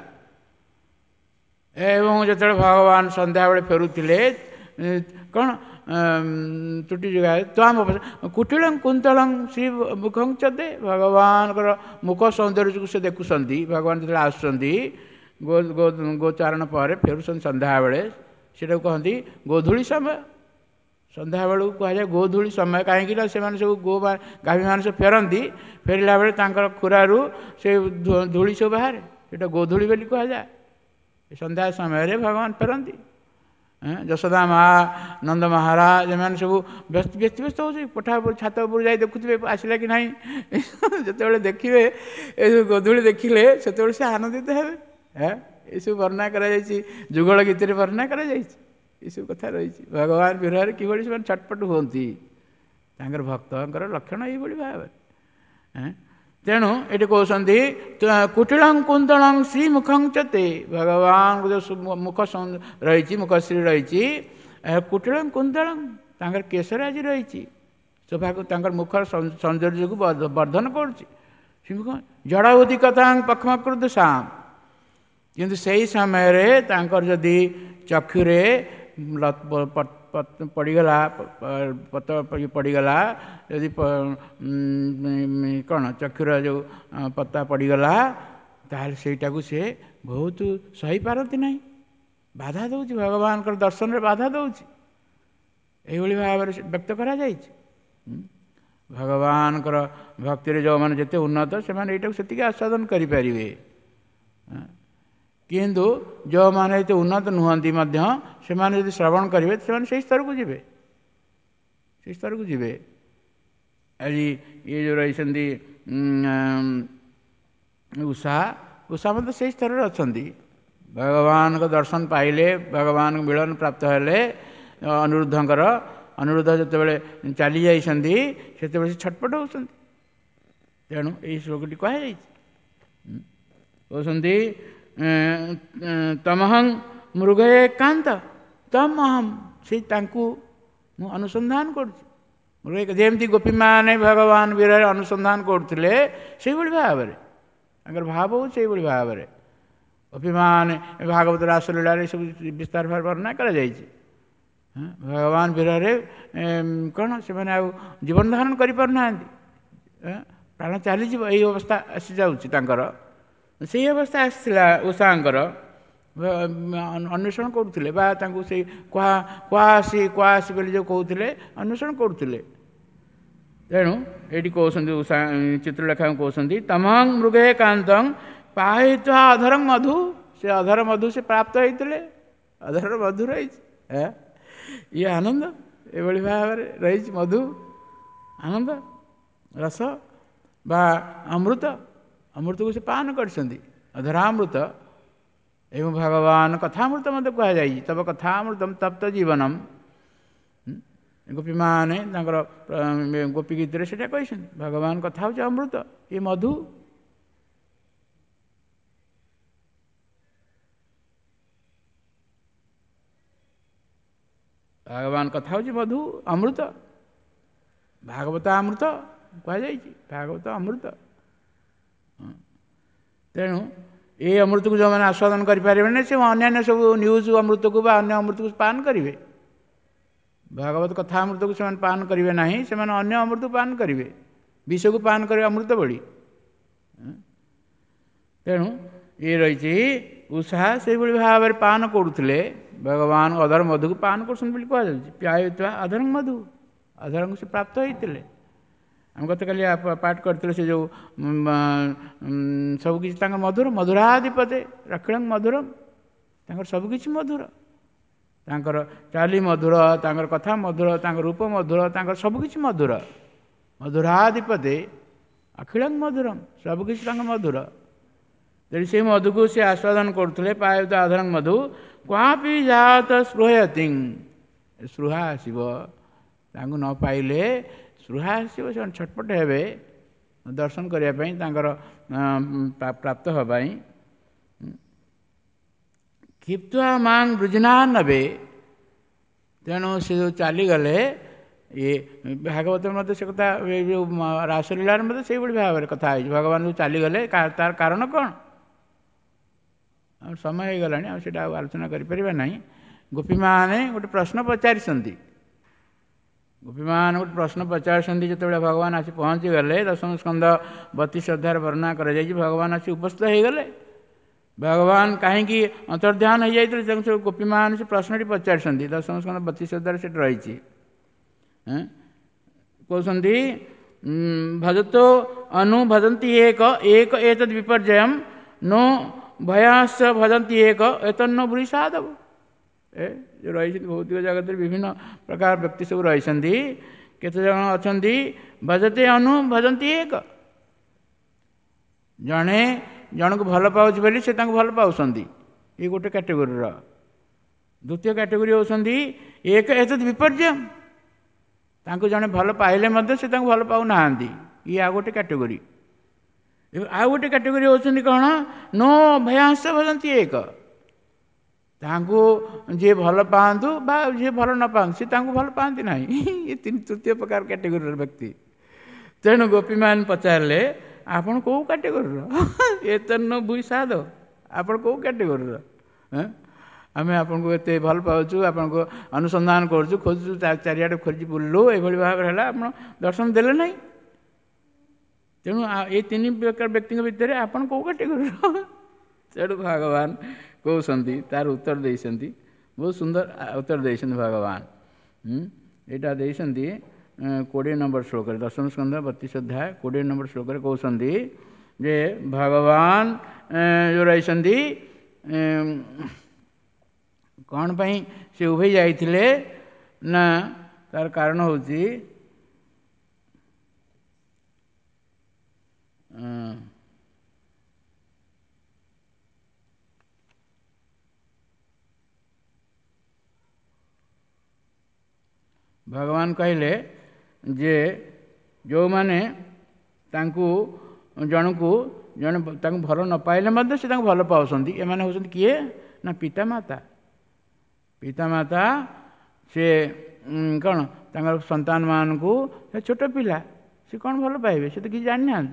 A: ଏବଂ ଯେତେବେଳେ ଭଗବାନ ସନ୍ଧ୍ୟାବେଳେ ଫେରୁଥିଲେ କ'ଣ ତ୍ରୁଟି ଯୁଗାଏ ତ୍ୱାମ କୁଟିଳଂ କୁନ୍ତଳଂ ଶ୍ରୀ ମୁଖଂ ଚଦେ, ଭଗବାନଙ୍କର ମୁଖ ସୌନ୍ଦର୍ଯ୍ୟକୁ ସେ ଦେଖୁଛନ୍ତି। ଭଗବାନ ଯେତେବେଳେ ଆସୁଛନ୍ତି ଗୋଚାରଣ ପରେ ଫେରୁଛନ୍ତି ସନ୍ଧ୍ୟାବେଳେ, ସେଟାକୁ କହନ୍ତି ଗୋଧୂଳି ସମୟ। ସନ୍ଧ୍ୟାବେଳକୁ କୁହାଯାଏ ଗୋଧୂଳି ସମୟ, କାହିଁକି ନା ସେମାନେ ସବୁ ଗାଭୀମାନେ ସବୁ ଫେରନ୍ତି, ଫେରିଲା ବେଳେ ତାଙ୍କର ଖୁରାରୁ ସେ ଧୂଳି ସବୁ ବାହାରେ, ସେଇଟା ଗୋଧୂଳି ବୋଲି କୁହାଯାଏ। ସନ୍ଧ୍ୟା ସମୟରେ ଭଗବାନ ଫେରନ୍ତି। ଯଶୋଦା ମା, ନନ୍ଦ ମହାରାଜ ଏମାନେ ସବୁ ବ୍ୟସ୍ତ ହେଉଛି, କୋଠା ଉପରୁ ଛାତ ଉପରୁ ଯାଇ ଦେଖୁଥିବେ ଆସିଲା କି ନାହିଁ। ଯେତେବେଳେ ଦେଖିବେ ଏ ଗୋଧୂଳି ଦେଖିଲେ ସେତେବେଳେ ସେ ଆନନ୍ଦିତ ହେବେ। ଏସବୁ ବର୍ଣ୍ଣନା କରାଯାଇଛି, ଯୁଗଳ ଗୀତରେ ବର୍ଣ୍ଣନା କରାଯାଇଛି। ଏସବୁ କଥା ରହିଛି। ଭଗବାନ ବିରହରେ କିଭଳି ସେମାନେ ଛଟପଟ ହୁଅନ୍ତି, ତାଙ୍କର ଭକ୍ତଙ୍କର ଲକ୍ଷଣ ଏଇଭଳି ଭାବରେ। ତେଣୁ ଏଠି କହୁଛନ୍ତି କୁଟିଳଂ କୁନ୍ତଳଂ ଶ୍ରୀ ମୁଖଂ ଚତେ, ଭଗବାନଙ୍କ ଯେଉଁ ମୁଖ ରହିଛି, ମୁଖଶ୍ରୀ ରହିଛି, କୁଟିଳଂ କୁନ୍ତଳଂ, ତାଙ୍କର କେଶର ଆଜି ରହିଛି, ଶୋଭାକୁ ତାଙ୍କର ମୁଖର ସୌନ୍ଦର୍ଯ୍ୟକୁ ବର୍ଦ୍ଧନ କରୁଛି। ଜଡ଼ ଉଦିକତାଂ ପକ୍ଷ୍ମକୃତ ସାମ, କିନ୍ତୁ ସେହି ସମୟରେ ତାଙ୍କର ଯଦି ଚକ୍ଷୁରେ ପଡ଼ିଗଲା, ପତ ପଡ଼ିଗଲା, ଯଦି କ'ଣ ଚକ୍ଷୁର ଯେଉଁ ପତା ପଡ଼ିଗଲା, ତାହେଲେ ସେଇଟାକୁ ସେ ବହୁତ ସହିପାରନ୍ତି ନାହିଁ, ବାଧା ଦେଉଛି, ଭଗବାନଙ୍କର ଦର୍ଶନରେ ବାଧା ଦେଉଛି। ଏଇଭଳି ଭାବରେ ବ୍ୟକ୍ତ କରାଯାଇଛି। ଭଗବାନଙ୍କର ଭକ୍ତିରେ ଯେଉଁମାନେ ଯେତେ ଉନ୍ନତ ସେମାନେ ଏଇଟାକୁ ସେତିକି ଆସ୍ୱାଦନ କରିପାରିବେ, କିନ୍ତୁ ଯେଉଁମାନେ ଏତେ ଉନ୍ନତ ନୁହନ୍ତି ମଧ୍ୟ ସେମାନେ ଯଦି ଶ୍ରବଣ କରିବେ ସେମାନେ ସେହି ସ୍ତରକୁ ଯିବେ, ସେହି ସ୍ତରକୁ ଯିବେ। ଆଜି ଇଏ ଯେଉଁ ରହିଛନ୍ତି ଉଷା ମଧ୍ୟ ସେହି ସ୍ତରରେ ଅଛନ୍ତି। ଭଗବାନଙ୍କ ଦର୍ଶନ ପାଇଲେ, ଭଗବାନଙ୍କ ମିଳନ ପ୍ରାପ୍ତ ହେଲେ, ଅନିରୁଦ୍ଧ ଯେତେବେଳେ ଚାଲି ଯାଇଛନ୍ତି ସେତେବେଳେ ସେ ଛଟପଟ ହେଉଛନ୍ତି। ତେଣୁ ଏହି ଶ୍ଲୋକଟି କୁହାଯାଇଛି। କହୁଛନ୍ତି ତମହଂ ମୃଗ ଏକାନ୍ତ ତମହଂ, ସେଇ ତାଙ୍କୁ ମୁଁ ଅନୁସନ୍ଧାନ କରୁଛି। ଯେମିତି ଗୋପୀମାନେ ଭଗବାନ ବିରହରେ ଅନୁସନ୍ଧାନ କରୁଥିଲେ ସେଇଭଳି ଭାବରେ ତାଙ୍କର ଭାବ ହେଉଛି, ସେଇଭଳି ଭାବରେ ଗୋପୀମାନେ ଭାଗବତ ରାସଲୀଳାରେ ସବୁ ବିସ୍ତାର ଭାବରେ ବର୍ଣ୍ଣନା କରାଯାଇଛି। ଭଗବାନ ବିରହରେ କ'ଣ ସେମାନେ ଆଉ ଜୀବନ ଧାରଣ କରିପାରୁନାହାନ୍ତି, ପ୍ରାଣ ଚାଲିଯିବ, ଏଇ ଅବସ୍ଥା ଆସିଯାଉଛି ତାଙ୍କର। ସେଇ ଅବସ୍ଥା ଆସିଥିଲା ଉଷାଙ୍କର, ଅନ୍ୱେଷଣ କରୁଥିଲେ ବା ତାଙ୍କୁ ସେଇ କୁଆ ଆସି ବୋଲି ଯେଉଁ କହୁଥିଲେ ଅନ୍ୱେଷଣ କରୁଥିଲେ। ତେଣୁ ଏଇଠି କହୁଛନ୍ତି ଉଷା ଚିତ୍ରଲେଖାଙ୍କୁ କହୁଛନ୍ତି ତମଂ ମୃଗେ କାନ୍ତଂ ପାହିତ୍ୱା ଅଧରଂ ମଧୁ, ସେ ଅଧର ମଧୁ ସେ ପ୍ରାପ୍ତ ହେଇଥିଲେ, ଅଧରର ମଧୁ ରହିଛି। ଇଏ ଆନନ୍ଦ ଏଭଳି ଭାବରେ ରହିଛି, ମଧୁ ଆନନ୍ଦ ରସ ବା ଅମୃତକୁ ସେ ପାନ କରିଛନ୍ତି, ଅଧରାମୃତ। ଏବଂ ଭଗବାନ କଥାମୃତ ମଧ୍ୟ କୁହାଯାଇଛି, ତବ କଥାମୃତମ୍ ତପ୍ତ ଜୀବନମ୍। ଗୋପୀମାନେ ତାଙ୍କର ଗୋପୀ ଗୀତରେ ସେଇଟା କହିଛନ୍ତି, ଭଗବାନ କଥା ହେଉଛି ଅମୃତ, ଇଏ ମଧୁ। ଭଗବାନ କଥା ହେଉଛି ମଧୁ, ଅମୃତ, ଭାଗବତ ଅମୃତ କୁହାଯାଇଛି, ଭାଗବତ ଅମୃତ। ତେଣୁ ଏ ଅମୃତକୁ ଯେଉଁମାନେ ଆସ୍ୱାଦନ କରିପାରିବେନି ସେ ଅନ୍ୟାନ୍ୟ ସବୁ ନ୍ୟୁଜ୍ ଅମୃତକୁ ବା ଅନ୍ୟ ଅମୃତକୁ ପାନ କରିବେ। ଭାଗବତ କଥା ଅମୃତକୁ ସେମାନେ ପାନ କରିବେ ନାହିଁ, ସେମାନେ ଅନ୍ୟ ଅମୃତକୁ ପାନ କରିବେ, ବିଷକୁ ପାନ କରିବେ ଅମୃତ ଭଳି। ତେଣୁ ଇଏ ରହିଛି ଉଷା ସେଇଭଳି ଭାବରେ ପାନ କରୁଥିଲେ। ଭଗବାନ ଅଧର ମଧୁକୁ ପାନ କରୁଛନ୍ତି ବୋଲି କୁହାଯାଉଛି। ପିଆଇଥିବା ଅଧର ମଧୁ, ଅଧରଙ୍କୁ ସେ ପ୍ରାପ୍ତ ହେଇଥିଲେ। ଆମେ ଗତକାଲି ପାଠ କରିଥିଲେ ସେ ଯେଉଁ ସବୁକିଛି ତାଙ୍କର ମଧୁର, ମଧୁରାଧିପତେ ରକ୍ଷଣଂ ମଧୁରମ୍, ତାଙ୍କର ସବୁକିଛି ମଧୁର, ତାଙ୍କର ଚାଲି ମଧୁର, ତାଙ୍କର କଥା ମଧୁର, ତାଙ୍କର ରୂପ ମଧୁର, ତାଙ୍କର ସବୁକିଛି ମଧୁର। ମଧୁରାଧିପତେ ଅଖିଳଂ ମଧୁରମ୍, ସବୁକିଛି ତାଙ୍କ ମଧୁର। ତେଣୁ ସେଇ ମଧୁକୁ ସେ ଆସ୍ୱାଦନ କରୁଥିଲେ। ପାୟତ ଅଧରଂ ମଧୁ କ୍ୱାପି ଜାତ ସ୍ପୃହୟତିଂ, ସ୍ପୃହା ଆସିବ ତାଙ୍କୁ ନ ପାଇଲେ, ସ୍ପୃହା ଆସିବ, ସେମାନେ ଛଟପଟ ହେବେ ଦର୍ଶନ କରିବା ପାଇଁ, ତାଙ୍କର ପ୍ରାପ୍ତ ହେବା ପାଇଁ। କ୍ଷିପ୍ତ୍ୱା ମାଂ ବୃଜନା ନବେ, ତେଣୁ ସେ ଯେଉଁ ଚାଲିଗଲେ, ଇଏ ଭାଗବତରେ ମଧ୍ୟ ସେ କଥା, ଏ ଯେଉଁ ରାସଲୀଳାରେ ମଧ୍ୟ ସେଇଭଳି ଭାବରେ କଥା ହେଇଛି। ଭଗବାନ ଯେଉଁ ଚାଲିଗଲେ ତାର କାରଣ କ'ଣ? ଆଉ ସମୟ ହେଇଗଲାଣି, ଆଉ ସେଇଟା ଆଉ ଆଲୋଚନା କରିପାରିବା ନାହିଁ। ଗୋପୀମାନେ ଗୋଟେ ପ୍ରଶ୍ନ ପଚାରିଛନ୍ତି। ଗୋପୀମାନେ ଗୋଟେ ପ୍ରଶ୍ନ ପଚାରିଛନ୍ତି ଯେତେବେଳେ ଭଗବାନ ଆସି ପହଞ୍ଚିଗଲେ, ଦଶମ ସ୍କନ୍ଧ 32 ଅଧ୍ୟାୟରେ ବର୍ଣ୍ଣନା କରାଯାଇଛି। ଭଗବାନ ଆସି ଉପସ୍ଥିତ ହେଇଗଲେ। ଭଗବାନ କାହିଁକି ଅନ୍ତର୍ଧ୍ୟାନ ହେଇଯାଇଥିଲେ, ତେଣୁ ସେ ଗୋପୀମାନେ ସେ ପ୍ରଶ୍ନଟି ପଚାରିଛନ୍ତି। ଦଶମ ସ୍କନ୍ଧ 32 ଅଧ୍ୟାୟରେ ସେଠି ରହିଛି। କହୁଛନ୍ତି ଭଜतो ଅନୁ ଭଜନ୍ତି ଏକ ଏକ ଏତଦ୍ ବିପର୍ଯ୍ୟୟମ୍ नो ଭୟାଂଶ ଭଜନ୍ତି ଏକ ଏତନ୍ନ ବ୍ରୁହି ସାଧବ। ଯେଉଁ ରହିଛନ୍ତି ଭୌତିକ ଜଗତରେ ବିଭିନ୍ନ ପ୍ରକାର ବ୍ୟକ୍ତି ସବୁ ରହିଛନ୍ତି। କେତେଜଣ ଅଛନ୍ତି ଭଜତେ ଅନୁ ଭଜନ୍ତି ଏକ, ଜଣେ ଜଣକୁ ଭଲ ପାଉଛି ବୋଲି ସେ ତାଙ୍କୁ ଭଲ ପାଉଛନ୍ତି, ଇଏ ଗୋଟେ କ୍ୟାଟେଗୋରୀର। ଦ୍ୱିତୀୟ କ୍ୟାଟେଗୋରୀ ହେଉଛନ୍ତି ଏକ ଏତଦ୍ ବିପର୍ଯ୍ୟୟମ୍, ତାଙ୍କୁ ଜଣେ ଭଲ ପାଇଲେ ମଧ୍ୟ ସେ ତାଙ୍କୁ ଭଲ ପାଉନାହାନ୍ତି, ଇଏ ଆଉ ଗୋଟେ କ୍ୟାଟେଗୋରୀ। ଆଉ ଗୋଟେ କ୍ୟାଟେଗୋରୀ ହେଉଛନ୍ତି କ'ଣ? नो ଭୟାଂଶ ଭଜନ୍ତି ଏକ, ତାଙ୍କୁ ଯିଏ ଭଲ ପାଆନ୍ତୁ ବା ଯିଏ ଭଲ ନ ପାଆନ୍ତୁ ସେ ତାଙ୍କୁ ଭଲ ପାଆନ୍ତି ନାହିଁ, ଏ ତୃତୀୟ ପ୍ରକାର କ୍ୟାଟେଗୋରୀର ବ୍ୟକ୍ତି। ତେଣୁ ଗୋପୀମାନେ ପଚାରିଲେ ଆପଣ କେଉଁ କ୍ୟାଟେଗୋରୀର? ଏତନ୍ନ ବ୍ରୁହି ସାଧବ, ଆପଣ କେଉଁ କ୍ୟାଟେଗୋରୀର? ଆମେ ଆପଣଙ୍କୁ ଏତେ ଭଲ ପାଉଛୁ, ଆପଣଙ୍କୁ ଅନୁସନ୍ଧାନ କରୁଛୁ, ଖୋଜୁଛୁ, ଚାରିଆଡ଼େ ଖୋଜି ବୁଲିଲୁ, ଏଭଳି ଭାବରେ ହେଲା, ଆପଣ ଦର୍ଶନ ଦେଲେ ନାହିଁ। ତେଣୁ ଏଇ ତିନି ପ୍ରକାର ବ୍ୟକ୍ତିଙ୍କ ଭିତରେ ଆପଣ କେଉଁ କ୍ୟାଟେଗୋରୀର? ତେଣୁ ଭଗବାନ କହୁଛନ୍ତି, ତାର ଉତ୍ତର ଦେଇଛନ୍ତି, ବହୁତ ସୁନ୍ଦର ଉତ୍ତର ଦେଇଛନ୍ତି ଭଗବାନ। ଏଇଟା ଦେଇଛନ୍ତି 20 ନମ୍ବର ଶ୍ଲୋକରେ, ଦଶମ ସ୍କନ୍ଧ 32 ଅଧ୍ୟାୟ 20 ନମ୍ବର ଶ୍ଲୋକରେ କହୁଛନ୍ତି ଯେ ଭଗବାନ ଯେଉଁ ରହିଛନ୍ତି କ'ଣ ପାଇଁ ସେ ଉଭେଇ ଯାଇଥିଲେ ନା, ତାର କାରଣ ହେଉଛି ଭଗବାନ କହିଲେ ଯେ ଯେଉଁମାନେ ତାଙ୍କୁ ଜଣକୁ ଜଣେ ତାଙ୍କୁ ଭଲ ନ ପାଇଲେ ମଧ୍ୟ ସେ ତାଙ୍କୁ ଭଲ ପାଉଛନ୍ତି, ଏମାନେ ହେଉଛନ୍ତି କିଏ ନା ପିତାମାତା। ପିତାମାତା ସେ କ'ଣ ତାଙ୍କର ସନ୍ତାନମାନଙ୍କୁ, ସେ ଛୋଟ ପିଲା, ସେ କ'ଣ ଭଲ ପାଇବେ, ସେ ତ କିଛି ଜାଣିନାହାନ୍ତି।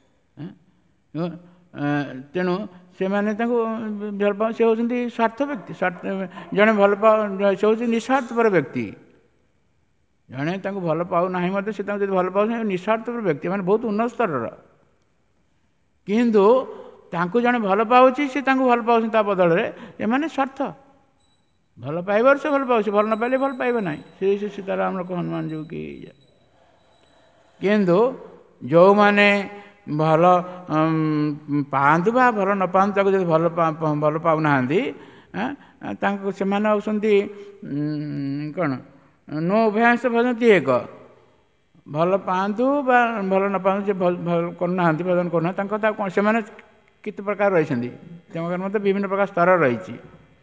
A: ତେଣୁ ସେମାନେ ତାଙ୍କୁ ଭଲ ପାଉ, ସେ ହେଉଛନ୍ତି ସ୍ୱାର୍ଥ ବ୍ୟକ୍ତି। ଜଣେ ଭଲ ପାଉ, ସେ ହେଉଛି ନିଃସ୍ୱାର୍ଥପର ବ୍ୟକ୍ତି। ଜଣେ ତାଙ୍କୁ ଭଲ ପାଉନାହିଁ ମଧ୍ୟ ସେ ତାଙ୍କୁ ଯଦି ଭଲ ପାଉଛନ୍ତି, ନିଃସ୍ୱାର୍ଥପର ବ୍ୟକ୍ତି, ମାନେ ବହୁତ ଉନ୍ନତ ସ୍ତରର। କିନ୍ତୁ ତାଙ୍କୁ ଜଣେ ଭଲ ପାଉଛି, ସେ ତାଙ୍କୁ ଭଲ ପାଉଛନ୍ତି ତା ବଦଳରେ, ଏମାନେ ସ୍ୱାର୍ଥ। ଭଲ ପାଇବାରୁ ସେ ଭଲ ପାଉଛି, ଭଲ ନ ପାଇଲେ ଭଲ ପାଇବ ନାହିଁ। ସେ ସୀତାରାମର ହନୁମାନ ଯୋଉ କି। କିନ୍ତୁ ଯେଉଁମାନେ ଭଲ ପାଆନ୍ତୁ ବା ଭଲ ନ ପାଆନ୍ତୁ, ତାକୁ ଯଦି ଭଲ ପାଉନାହାନ୍ତି, ତାଙ୍କୁ ସେମାନେ ହେଉଛନ୍ତି କ'ଣ? नो ଭୟାଂଶ ଭଜନ୍ତି ଏକ, ଭଲ ପାଆନ୍ତୁ ବା ଭଲ ନ ପାଆନ୍ତୁ, ଯେ ଭଲ କରୁନାହାନ୍ତି, ଭଜନ କରୁନାହାନ୍ତି, ତାଙ୍କ କଥା କ'ଣ? ସେମାନେ କେତେ ପ୍ରକାର ରହିଛନ୍ତି, ତାଙ୍କର ମଧ୍ୟ ବିଭିନ୍ନ ପ୍ରକାର ସ୍ତର ରହିଛି।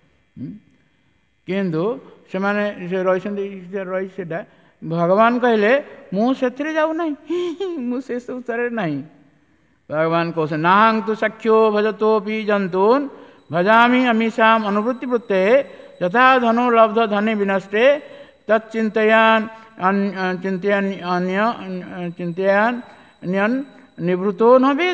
A: କିନ୍ତୁ ସେମାନେ ସେ ରହିଛନ୍ତି, ରହିଛି ସେଇଟା। ଭଗବାନ କହିଲେ ମୁଁ ସେଥିରେ ଯାଉନାହିଁ, ମୁଁ ସେସବୁ ସ୍ତରରେ ନାହିଁ। ଭଗବାନ କହୁଛନ୍ତି ନାହଂ ତୁ ସଖ୍ୟୋ ଭଜତୋପି ଜନ୍ତୁନ୍ ଭଜାମି ଅମିଷାମ୍ ଅନୁବୃତ୍ତି ବୃତ୍ତେ ଯଥା ଧନୁ ଲବ୍ଧ ଧନେ ବିନଷ୍ଟେ ତଚ୍ଚିନ୍ତୟାନ୍ ଚିନ୍ତୟାନ୍ୟନ୍ ନିବୃତ୍तो ନ ବେଦ।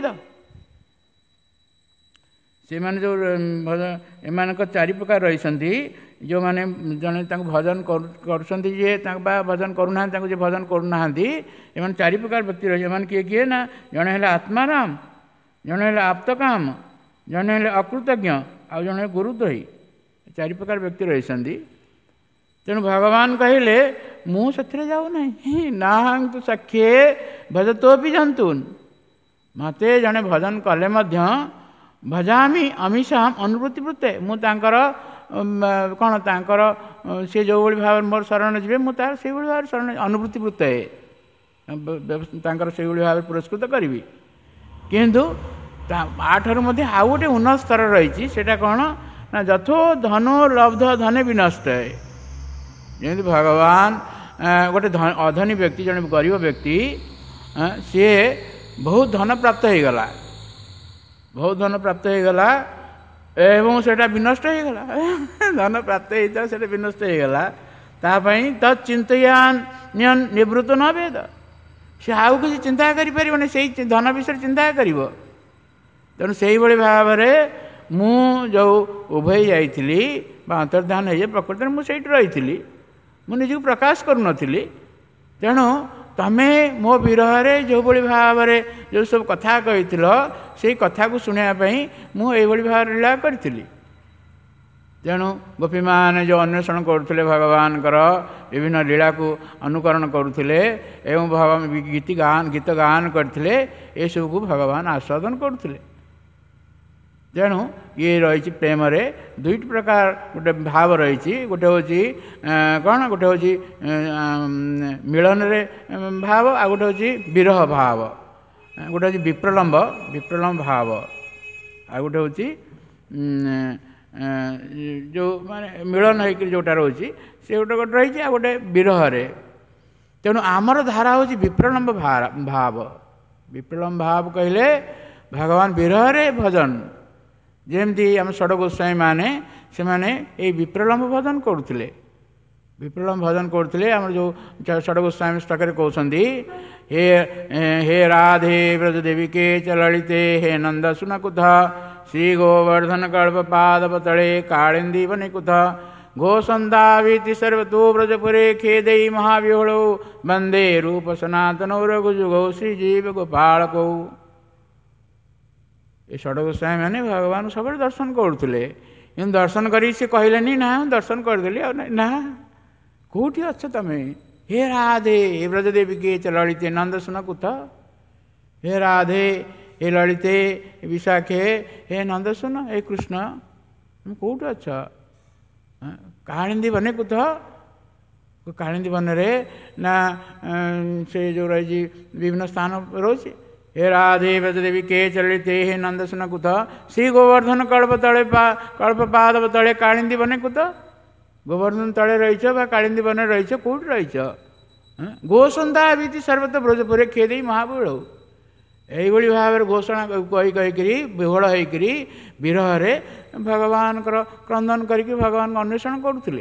A: ସେମାନେ ଯେଉଁ ଏମାନଙ୍କ ଚାରି ପ୍ରକାର ରହିଛନ୍ତି, ଯେଉଁମାନେ ଜଣେ ତାଙ୍କୁ ଭଜନ କରୁଛନ୍ତି, ଯିଏ ତାଙ୍କ ବା ଭଜନ କରୁନାହାନ୍ତି, ତାଙ୍କୁ ଯିଏ ଭଜନ କରୁନାହାନ୍ତି, ଏମାନେ ଚାରି ପ୍ରକାର ବ୍ୟକ୍ତି ରହିଛନ୍ତି। ଏମାନେ କିଏ କିଏ ନା, ଜଣେ ହେଲେ ଆତ୍ମାରାମ, ଜଣେ ହେଲେ ଆପ୍ତକାମ, ଜଣେ ହେଲେ ଅକୃତଜ୍ଞ, ଆଉ ଜଣେ ଗୁରୁଦ୍ରୋହୀ, 4 ପ୍ରକାର ବ୍ୟକ୍ତି ରହିଛନ୍ତି। ତେଣୁ ଭଗବାନ କହିଲେ ମୁଁ ସେଥିରେ ଯାଉନାହିଁ। ନାହାନ୍ତୁ ସଖ୍ୟେ ଭଜତୋପି ଜନ୍ତୁନ୍, ମୋତେ ଜଣେ ଭଜନ କଲେ ମଧ୍ୟ ଭଜାମି ଅମିଷାମ ଅନୁବୃତ୍ତି ବୃତ୍ତେ, ମୁଁ ତାଙ୍କର କ'ଣ ତାଙ୍କର ସେ ଯେଉଁଭଳି ଭାବରେ ମୋର ଶରଣ ଯିବେ ମୁଁ ତାର ସେଇଭଳି ଭାବରେ ଶରଣ ଅନୁବୃତ୍ତି ବୃତ୍ତେ ତାଙ୍କର ସେଇଭଳି ଭାବରେ ପୁରସ୍କୃତ କରିବି। କିନ୍ତୁ ଆଠାରୁ ମଧ୍ୟ ଆଉ ଗୋଟେ ଉନ୍ନତ ସ୍ତର ରହିଛି। ସେଇଟା କ'ଣ ନା ଯଥୋ ଧନୋ ଲବ୍ଧ ଧନେ ବିନଷ୍ଟ। ଯେମିତି ଭଗବାନ ଗୋଟେ ଅଧନୀ ବ୍ୟକ୍ତି, ଜଣେ ଗରିବ ବ୍ୟକ୍ତି, ସିଏ ବହୁତ ଧନ ପ୍ରାପ୍ତ ହେଇଗଲା, ବହୁତ ଧନ ପ୍ରାପ୍ତ ହେଇଗଲା ଏବଂ ସେଇଟା ବିନଷ୍ଟ ହେଇଗଲା। ଧନ ପ୍ରାପ୍ତ ହେଇଥିଲା ସେଇଟା ବିନଷ୍ଟ ହେଇଗଲା। ତା ପାଇଁ ତତ୍ ଚିନ୍ତୟାନ୍ ନିବୃତ୍ତ ନ ବେଦ, ସେ ଆଉ କିଛି ଚିନ୍ତା କରିପାରିବନି, ସେଇ ଧନ ବିଷୟରେ ଚିନ୍ତା କରିବ। ତେଣୁ ସେଇଭଳି ଭାବରେ ମୁଁ ଯେଉଁ ଉଭେଇ ଯାଇଥିଲି ବା ଅନ୍ତର୍ଧାନ ହେଇଯାଏ, ପ୍ରକୃତରେ ମୁଁ ସେଇଠି ରହିଥିଲି, ମୁଁ ନିଜକୁ ପ୍ରକାଶ କରୁନଥିଲି। ତେଣୁ ତମେ ମୋ ବିରହରେ ଯେଉଁଭଳି ଭାବରେ ଯେଉଁ ସବୁ କଥା କହିଥିଲ, ସେଇ କଥାକୁ ଶୁଣିବା ପାଇଁ ମୁଁ ଏଇଭଳି ଭାବରେ ଲୀଳା କରିଥିଲି। ତେଣୁ ଗୋପୀମାନେ ଯେଉଁ ଅନ୍ୱେଷଣ କରୁଥିଲେ ଭଗବାନଙ୍କର ବିଭିନ୍ନ ଲୀଳାକୁ ଅନୁକରଣ କରୁଥିଲେ ଏବଂ ଗୀତ ଗାନ କରିଥିଲେ, ଏସବୁକୁ ଭଗବାନ ଆସ୍ୱାଦନ କରୁଥିଲେ। ତେଣୁ ଇଏ ରହିଛି ପ୍ରେମରେ ଦୁଇଟି ପ୍ରକାର ଗୋଟେ ଭାବ ରହିଛି। ଗୋଟେ ହେଉଛି କ'ଣ, ଗୋଟେ ହେଉଛି ମିଳନରେ ଭାବ, ଆଉ ଗୋଟେ ହେଉଛି ବିରହ ଭାବ, ଗୋଟେ ହେଉଛି ବିପ୍ରଲମ୍ବ ଭାବ, ଆଉ ଗୋଟେ ହେଉଛି ଯେଉଁ ମାନେ ମିଳନ ହେଇକରି ଯେଉଁଟା ରହୁଛି ସେ ଗୋଟେ ରହିଛି, ଆଉ ଗୋଟେ ବିରହରେ। ତେଣୁ ଆମର ଧାରା ହେଉଛି ବିପ୍ରଲମ୍ବ ଭାବ। ବିପ୍ରଲମ୍ବ ଭାବ କହିଲେ ଭଗବାନ ବିରହରେ ଭଜନ, ଯେମିତି ଆମ ଷଡ଼ ଗୋସ୍ୱାମୀ ମାନେ ସେମାନେ ଏଇ ବିପ୍ରଲମ୍ବ ଭଜନ କରୁଥିଲେ। ବିପ୍ରଲମ୍ବ ଭଜନ କରୁଥିଲେ। ଆମର ଯେଉଁ ଷଡ଼ ଗୋସ୍ୱାମୀ ସ୍ତକରେ କହୁଛନ୍ତି, ହେ ରାଧେ ବ୍ରଜ ଦେବିକେ ଚ ଲଳିତେ, ହେ ନନ୍ଦ ସୁନ କୁଧ, ଶ୍ରୀ ଗୋବର୍ଦ୍ଧନ କଳ୍ପ ପାଦବ ତଳେ କାଳିନ୍ଦୀ ବନେ କୁଧ, ଘୋଷନ୍ଦାଭିତି ସର୍ବତୋ ବ୍ରଜପୁରେ ଖେଦେଇ ମହାବିହଳ, ବନ୍ଦେ ରୂପ ସନାତନ ରଘୁଯୁଗୌ ଶ୍ରୀଜୀବ ଗୋପାଳକୌ। ଏ ଷଡ଼ ଗୋସ୍ୱାମୀ ମାନେ ଭଗବାନ ସବୁବେଳେ ଦର୍ଶନ କରୁଥିଲେ, କିନ୍ତୁ ଦର୍ଶନ କରିକି ସେ କହିଲେନି ନା ମୁଁ ଦର୍ଶନ କରିଦେଲି ଆଉ ନା, କେଉଁଠି ଅଛ ତମେ? ହେ ରାଧେ ହେ ବ୍ରଜ ଦେବିକେ ଚ ଲଳିତେ ନନ୍ଦ ସୁନ କୁଥ, ହେ ରାଧେ ହେ ଲଳିତେ ହେ ବିଶାଖେ ହେ ନନ୍ଦ ସୁନ, ହେ କୃଷ୍ଣ তুমি କେଉଁଠି ଅଛ? କାଳିନ୍ଦୀ ବନେ କୁଥ, କାଳିନ୍ଦୀ ବନରେ ନା ସେ ଯେଉଁ ରହିଛି ବିଭିନ୍ନ ସ୍ଥାନ ରହୁଛି। ହେ ରାଧେ ବ୍ରଜ ଦେବିକେ ଚ ଲଳିତେ ହେ ନନ୍ଦ ସୁନ କୁଥ, ଶ୍ରୀ ଗୋବର୍ଦ୍ଧନ କଳ୍ପ ପାଦବ ତଳେ କାଳିନ୍ଦୀ ବନେ କୁଥ, ଗୋବର୍ଦ୍ଧନ ତଳେ ରହିଛ ବା କାଳିନ୍ଦୀ ବନରେ ରହିଛ, କେଉଁଠି ରହିଛ? ଘୋଷନ୍ତା ବିତି ସର୍ବତ ବ୍ରଜପୁରେ ଖେଦେଇ ମହାବିହଳ, ଏଇଭଳି ଭାବରେ ଘୋଷଣା କହିକରି ବିହଳ ହେଇକରି ବିରହରେ ଭଗବାନଙ୍କର କ୍ରନ୍ଦନ କରିକି ଭଗବାନଙ୍କୁ ଅନ୍ୱେଷଣ କରୁଥିଲେ।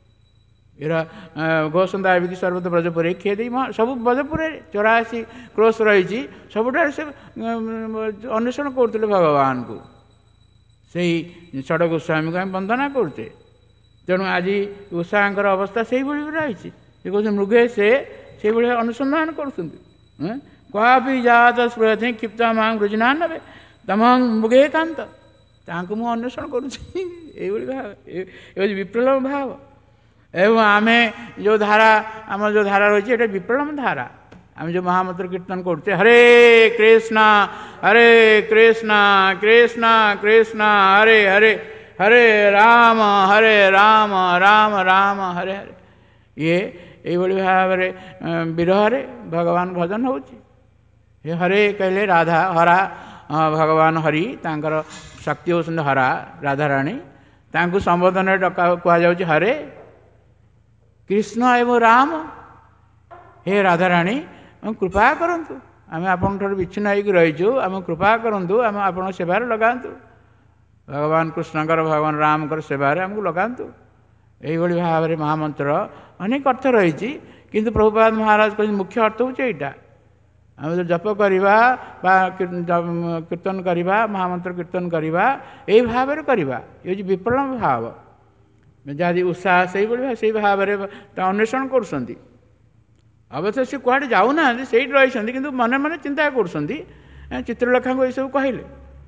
A: ଘୋଷନ୍ତା ବିତି ସର୍ବତ ବ୍ରଜପୁରେ ଖେଦେଇ ସବୁ ବ୍ରଜପୁରରେ 84 କ୍ରୋଶ ରହିଛି, ସବୁଠାରେ ସେ ଅନ୍ୱେଷଣ କରୁଥିଲେ ଭଗବାନଙ୍କୁ। ସେଇ ଷଡ଼ ଗୋସ୍ୱାମୀକୁ ଆମେ ବନ୍ଦନା କରୁଛେ। ତେଣୁ ଆଜି ଉଷାଙ୍କର ଅବସ୍ଥା ସେଇଭଳି ରହିଛି। ସେ କହୁଛନ୍ତି ମୃଗେ ସେ ସେଇଭଳି ଅନୁସନ୍ଧାନ କରୁଛନ୍ତି। କ୍ୱାପି ଜାତ ସ୍ପୃହତେ କ୍ଷିପ୍ତ ମାଂ ବୃଜିନା ନେବେ ତମଂ ମୃଗେ କାନ୍ତ, ତାଙ୍କୁ ମୁଁ ଅନ୍ୱେଷଣ କରୁଛି। ଏଇଭଳି ଭାବ, ଏ ହେଉଛି ବିପ୍ଳବ ଭାବ। ଏବଂ ଆମେ ଯେଉଁ ଧାରା, ଆମର ଯେଉଁ ଧାରା ରହିଛି ଏଇଟା ବିପ୍ଳବ ଧାରା। ଆମେ ଯେଉଁ ମହାମନ୍ତ୍ର କୀର୍ତ୍ତନ କରୁଛେ, ହରେ କୃଷ୍ଣ କୃଷ୍ଣ କୃଷ୍ଣ ହରେ ହରେ, ହରେ ରାମ ରାମ ରାମ ହରେ ହରେ, ଇଏ ଏଇଭଳି ଭାବରେ ବିରହରେ ଭଗବାନ ଭଜନ ହେଉଛି। ଏ ହରେ କହିଲେ ରାଧା ହରା, ଭଗବାନ ହରି ତାଙ୍କର ଶକ୍ତି ହେଉଛନ୍ତି ହରା, ରାଧାରାଣୀ, ତାଙ୍କୁ ସମ୍ବୋଧନରେ କୁହାଯାଉଛି ହରେ। କୃଷ୍ଣ ଏବଂ ରାମ, ହେ ରାଧାରାଣୀ କୃପା କରନ୍ତୁ, ଆମେ ଆପଣଙ୍କଠାରୁ ବିଚ୍ଛିନ୍ନ ହେଇକି ରହିଛୁ, ଆମେ କୃପା କରନ୍ତୁ, ଆମେ ଆପଣଙ୍କ ସେବାରେ ଲଗାନ୍ତୁ, ଭଗବାନ କୃଷ୍ଣଙ୍କର ଭଗବାନ ରାମଙ୍କର ସେବାରେ ଆମକୁ ଲଗାନ୍ତୁ। ଏଇଭଳି ଭାବରେ ମହାମନ୍ତ୍ର ଅନେକ ଅର୍ଥ ରହିଛି, କିନ୍ତୁ ପ୍ରଭୁପାଦ ମହାରାଜ କହିଛନ୍ତି ମୁଖ୍ୟ ଅର୍ଥ ହେଉଛି ଏଇଟା। ଆମେ ଯଦି ଜପ କରିବା ବା କୀର୍ତ୍ତନ କରିବା, ମହାମନ୍ତ୍ର କୀର୍ତ୍ତନ କରିବା, ଏଇ ଭାବରେ କରିବା, ଏ ହେଉଛି ବିପ୍ଳବ ଭାବ। ଯାହା ଉତ୍ସାହ ସେଇଭଳି ସେଇ ଭାବରେ ତା ଅନ୍ୱେଷଣ କରୁଛନ୍ତି। ଅବଶ୍ୟ ସେ କୁଆଡ଼େ ଯାଉନାହାନ୍ତି, ସେଇଠି ରହିଛନ୍ତି, କିନ୍ତୁ ମନେ ମନେ ଚିନ୍ତା କରୁଛନ୍ତି। ଚିତ୍ରଲେଖାଙ୍କୁ ଏଇସବୁ କହିଲେ,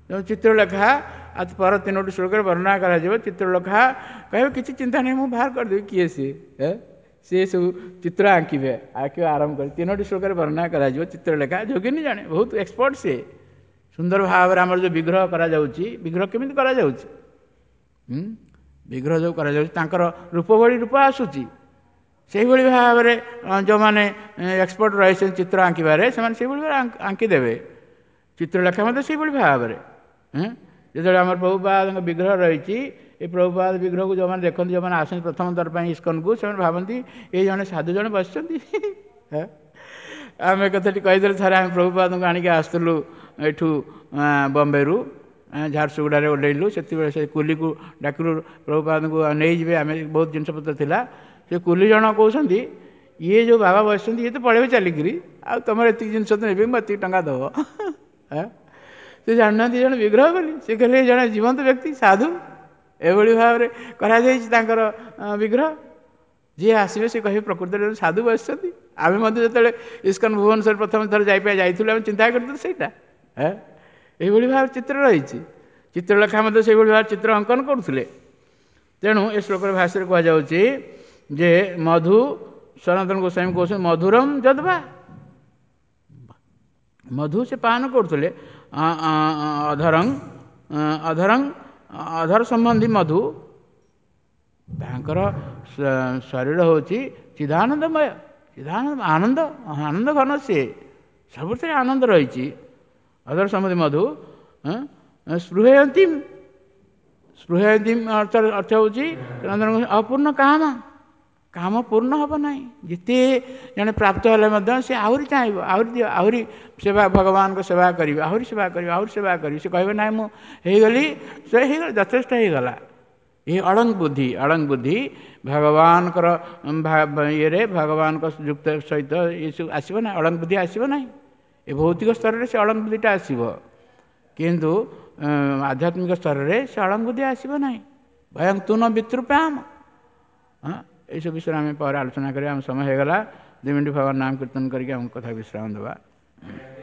A: ଯେଉଁ ଚିତ୍ରଲେଖା ପର 3ଟି ଶ୍ଲୋକରେ ବର୍ଣ୍ଣନା କରାଯିବ। ଚିତ୍ରଲେଖା କହିବେ କିଛି ଚିନ୍ତା ନାହିଁ, ମୁଁ ବାହାର କରିଦେବି, କିଏ ସିଏ ସବୁ ଚିତ୍ର ଆଙ୍କିବା ଆରମ୍ଭ କରି 3ଟି ଶ୍ଲୋକରେ ବର୍ଣ୍ଣନା କରାଯିବ। ଚିତ୍ରଲେଖା ଯୋଗିନୀ ଜଣେ ବହୁତ ଏକ୍ସପର୍ଟ, ସିଏ ସୁନ୍ଦର ଭାବରେ ଆମର ଯେଉଁ ବିଗ୍ରହ କରାଯାଉଛି, ବିଗ୍ରହ କେମିତି କରାଯାଉଛି, ବିଗ୍ରହ ଯେଉଁ କରାଯାଉଛି ତାଙ୍କର ରୂପ ଭଳି ରୂପ ଆସୁଛି। ସେଇଭଳି ଭାବରେ ଯେଉଁମାନେ ଏକ୍ସପର୍ଟ ରହିଛନ୍ତି ଚିତ୍ର ଆଙ୍କିବାରେ, ସେମାନେ ସେଇଭଳି ଭାବରେ ଆଙ୍କିଦେବେ। ଚିତ୍ରଲେଖା ମଧ୍ୟ ସେଇଭଳି ଭାବରେ। ଯେତେବେଳେ ଆମର ପ୍ରଭୁପାଦଙ୍କ ବିଗ୍ରହ ରହିଛି, ଏ ପ୍ରଭୁପାଦ ବିଗ୍ରହକୁ ଯେଉଁମାନେ ଦେଖନ୍ତି, ଯେଉଁମାନେ ଆସନ୍ତି ପ୍ରଥମ ଥର ପାଇଁ ଇସ୍କନକୁ, ସେମାନେ ଭାବନ୍ତି ଏଇ ଜଣେ ସାଧୁ ଜଣେ ବସିଛନ୍ତି। ଆମେ କଥାଟି କହିଦେଲେ, ଥରେ ଆମେ ପ୍ରଭୁପାଦଙ୍କୁ ଆଣିକି ଆସିଥିଲୁ ଏଠୁ ବମ୍ବେରୁ, ଝାରସୁଗୁଡ଼ାରେ ଓହ୍ଲେଇଲୁ। ସେତେବେଳେ ସେ କୁଲିକୁ ଡାକିଲୁ ପ୍ରଭୁପାଦଙ୍କୁ ନେଇଯିବେ, ଆମେ ବହୁତ ଜିନିଷପତ୍ର ଥିଲା। ସେ କୁଲି ଜଣ କହୁଛନ୍ତି, ଇଏ ଯେଉଁ ବାବା ବସିଛନ୍ତି ଇଏ ତ ପଳେଇବେ ଚାଲିକିରି, ଆଉ ତୁମର ଏତିକି ଜିନିଷ ତ ନେବେ, ମୁଁ ଏତିକି ଟଙ୍କା ଦେବ। ସେ ଜାଣିନାହାନ୍ତି ଜଣେ ବିଗ୍ରହ ବୋଲି, ସେ କହିଲେ ଜଣେ ଜୀବନ୍ତ ବ୍ୟକ୍ତି ସାଧୁ। ଏଭଳି ଭାବରେ କରାଯାଇଛି ତାଙ୍କର ବିଗ୍ରହ। ଯିଏ ଆସିବେ ସେ କହିବେ ପ୍ରକୃତରେ ସାଧୁ ବସିଛନ୍ତି। ଆମେ ମଧ୍ୟ ଯେତେବେଳେ ଇସ୍କନ ଭୁବନେଶ୍ୱର ପ୍ରଥମେ ଥର ଯାଇଥିଲୁ, ଆମେ ଚିନ୍ତା କରିଥିଲୁ ସେଇଟା। ଏଇଭଳି ଭାବରେ ଚିତ୍ର ରହିଛି। ଚିତ୍ରଲେଖା ମଧ୍ୟ ସେଇଭଳି ଭାବରେ ଚିତ୍ର ଅଙ୍କନ କରୁଥିଲେ। ତେଣୁ ଏ ଶ୍ଲୋକର ଭାଷାରେ କୁହାଯାଉଛି ଯେ ମଧୁ, ସନାତନ ଗୋସ୍ୱାମୀ କହୁଛନ୍ତି ମଧୁରମ ଯଦ୍ବା, ମଧୁ ସେ ପାନ କରୁଥିଲେ। ଅଧର ସମ୍ବନ୍ଧୀ ମଧୁ, ତାଙ୍କର ଶରୀର ହେଉଛି ଚିଦାନନ୍ଦମୟ, ଆନନ୍ଦ ଘନ, ସିଏ ସବୁଥିରେ ଆନନ୍ଦ ରହିଛି। ଅଧର ସମ୍ବନ୍ଧୀ ମଧୁ ସ୍ପୃହୟନ୍ତିମ୍ ଅର୍ଥ ହେଉଛି ଅପୂର୍ଣ୍ଣ କାମ ପୂର୍ଣ୍ଣ ହେବ ନାହିଁ। ଯେତେ ଜଣେ ପ୍ରାପ୍ତ ହେଲେ ମଧ୍ୟ ସେ ଆହୁରି ଚାହିଁବ, ଆହୁରି ସେବା, ଭଗବାନଙ୍କ ସେବା କରିବେ, ଆହୁରି ସେବା କରିବେ। ସେ କହିବେ ନାହିଁ ମୁଁ ହେଇଗଲି, ସେ ହେଇଗଲା, ଯଥେଷ୍ଟ ହେଇଗଲା। ଏ ଅଳଙ୍ଗ ବୁଦ୍ଧି ଭଗବାନଙ୍କର ଇଏରେ, ଭଗବାନଙ୍କ ଯୁକ୍ତ ସହିତ ଏସବୁ ଆସିବ ନାହିଁ, ଅଳଙ୍ଗ ବୁଦ୍ଧି ଆସିବ ନାହିଁ। ଏ ଭୌତିକ ସ୍ତରରେ ସେ ଅଳଙ୍ଗ ବୁଦ୍ଧିଟା ଆସିବ, କିନ୍ତୁ ଆଧ୍ୟାତ୍ମିକ ସ୍ତରରେ ସେ ଅଳଙ୍ଗ ବୁଦ୍ଧି ଆସିବ ନାହିଁ। ଭୟଂ ତୁ ନ ବିତୃପାମ। ଏଇସବୁ ବିଷୟରେ ଆମେ ପରେ ଆଲୋଚନା କରିବା। ଆମ ସମୟ ହେଇଗଲା। 2 ମିନିଟ୍ ଭଗବାନ ନାମ କୀର୍ତ୍ତନ କରିକି ଆମ କଥା ବିଶ୍ରାମ ଦେବା।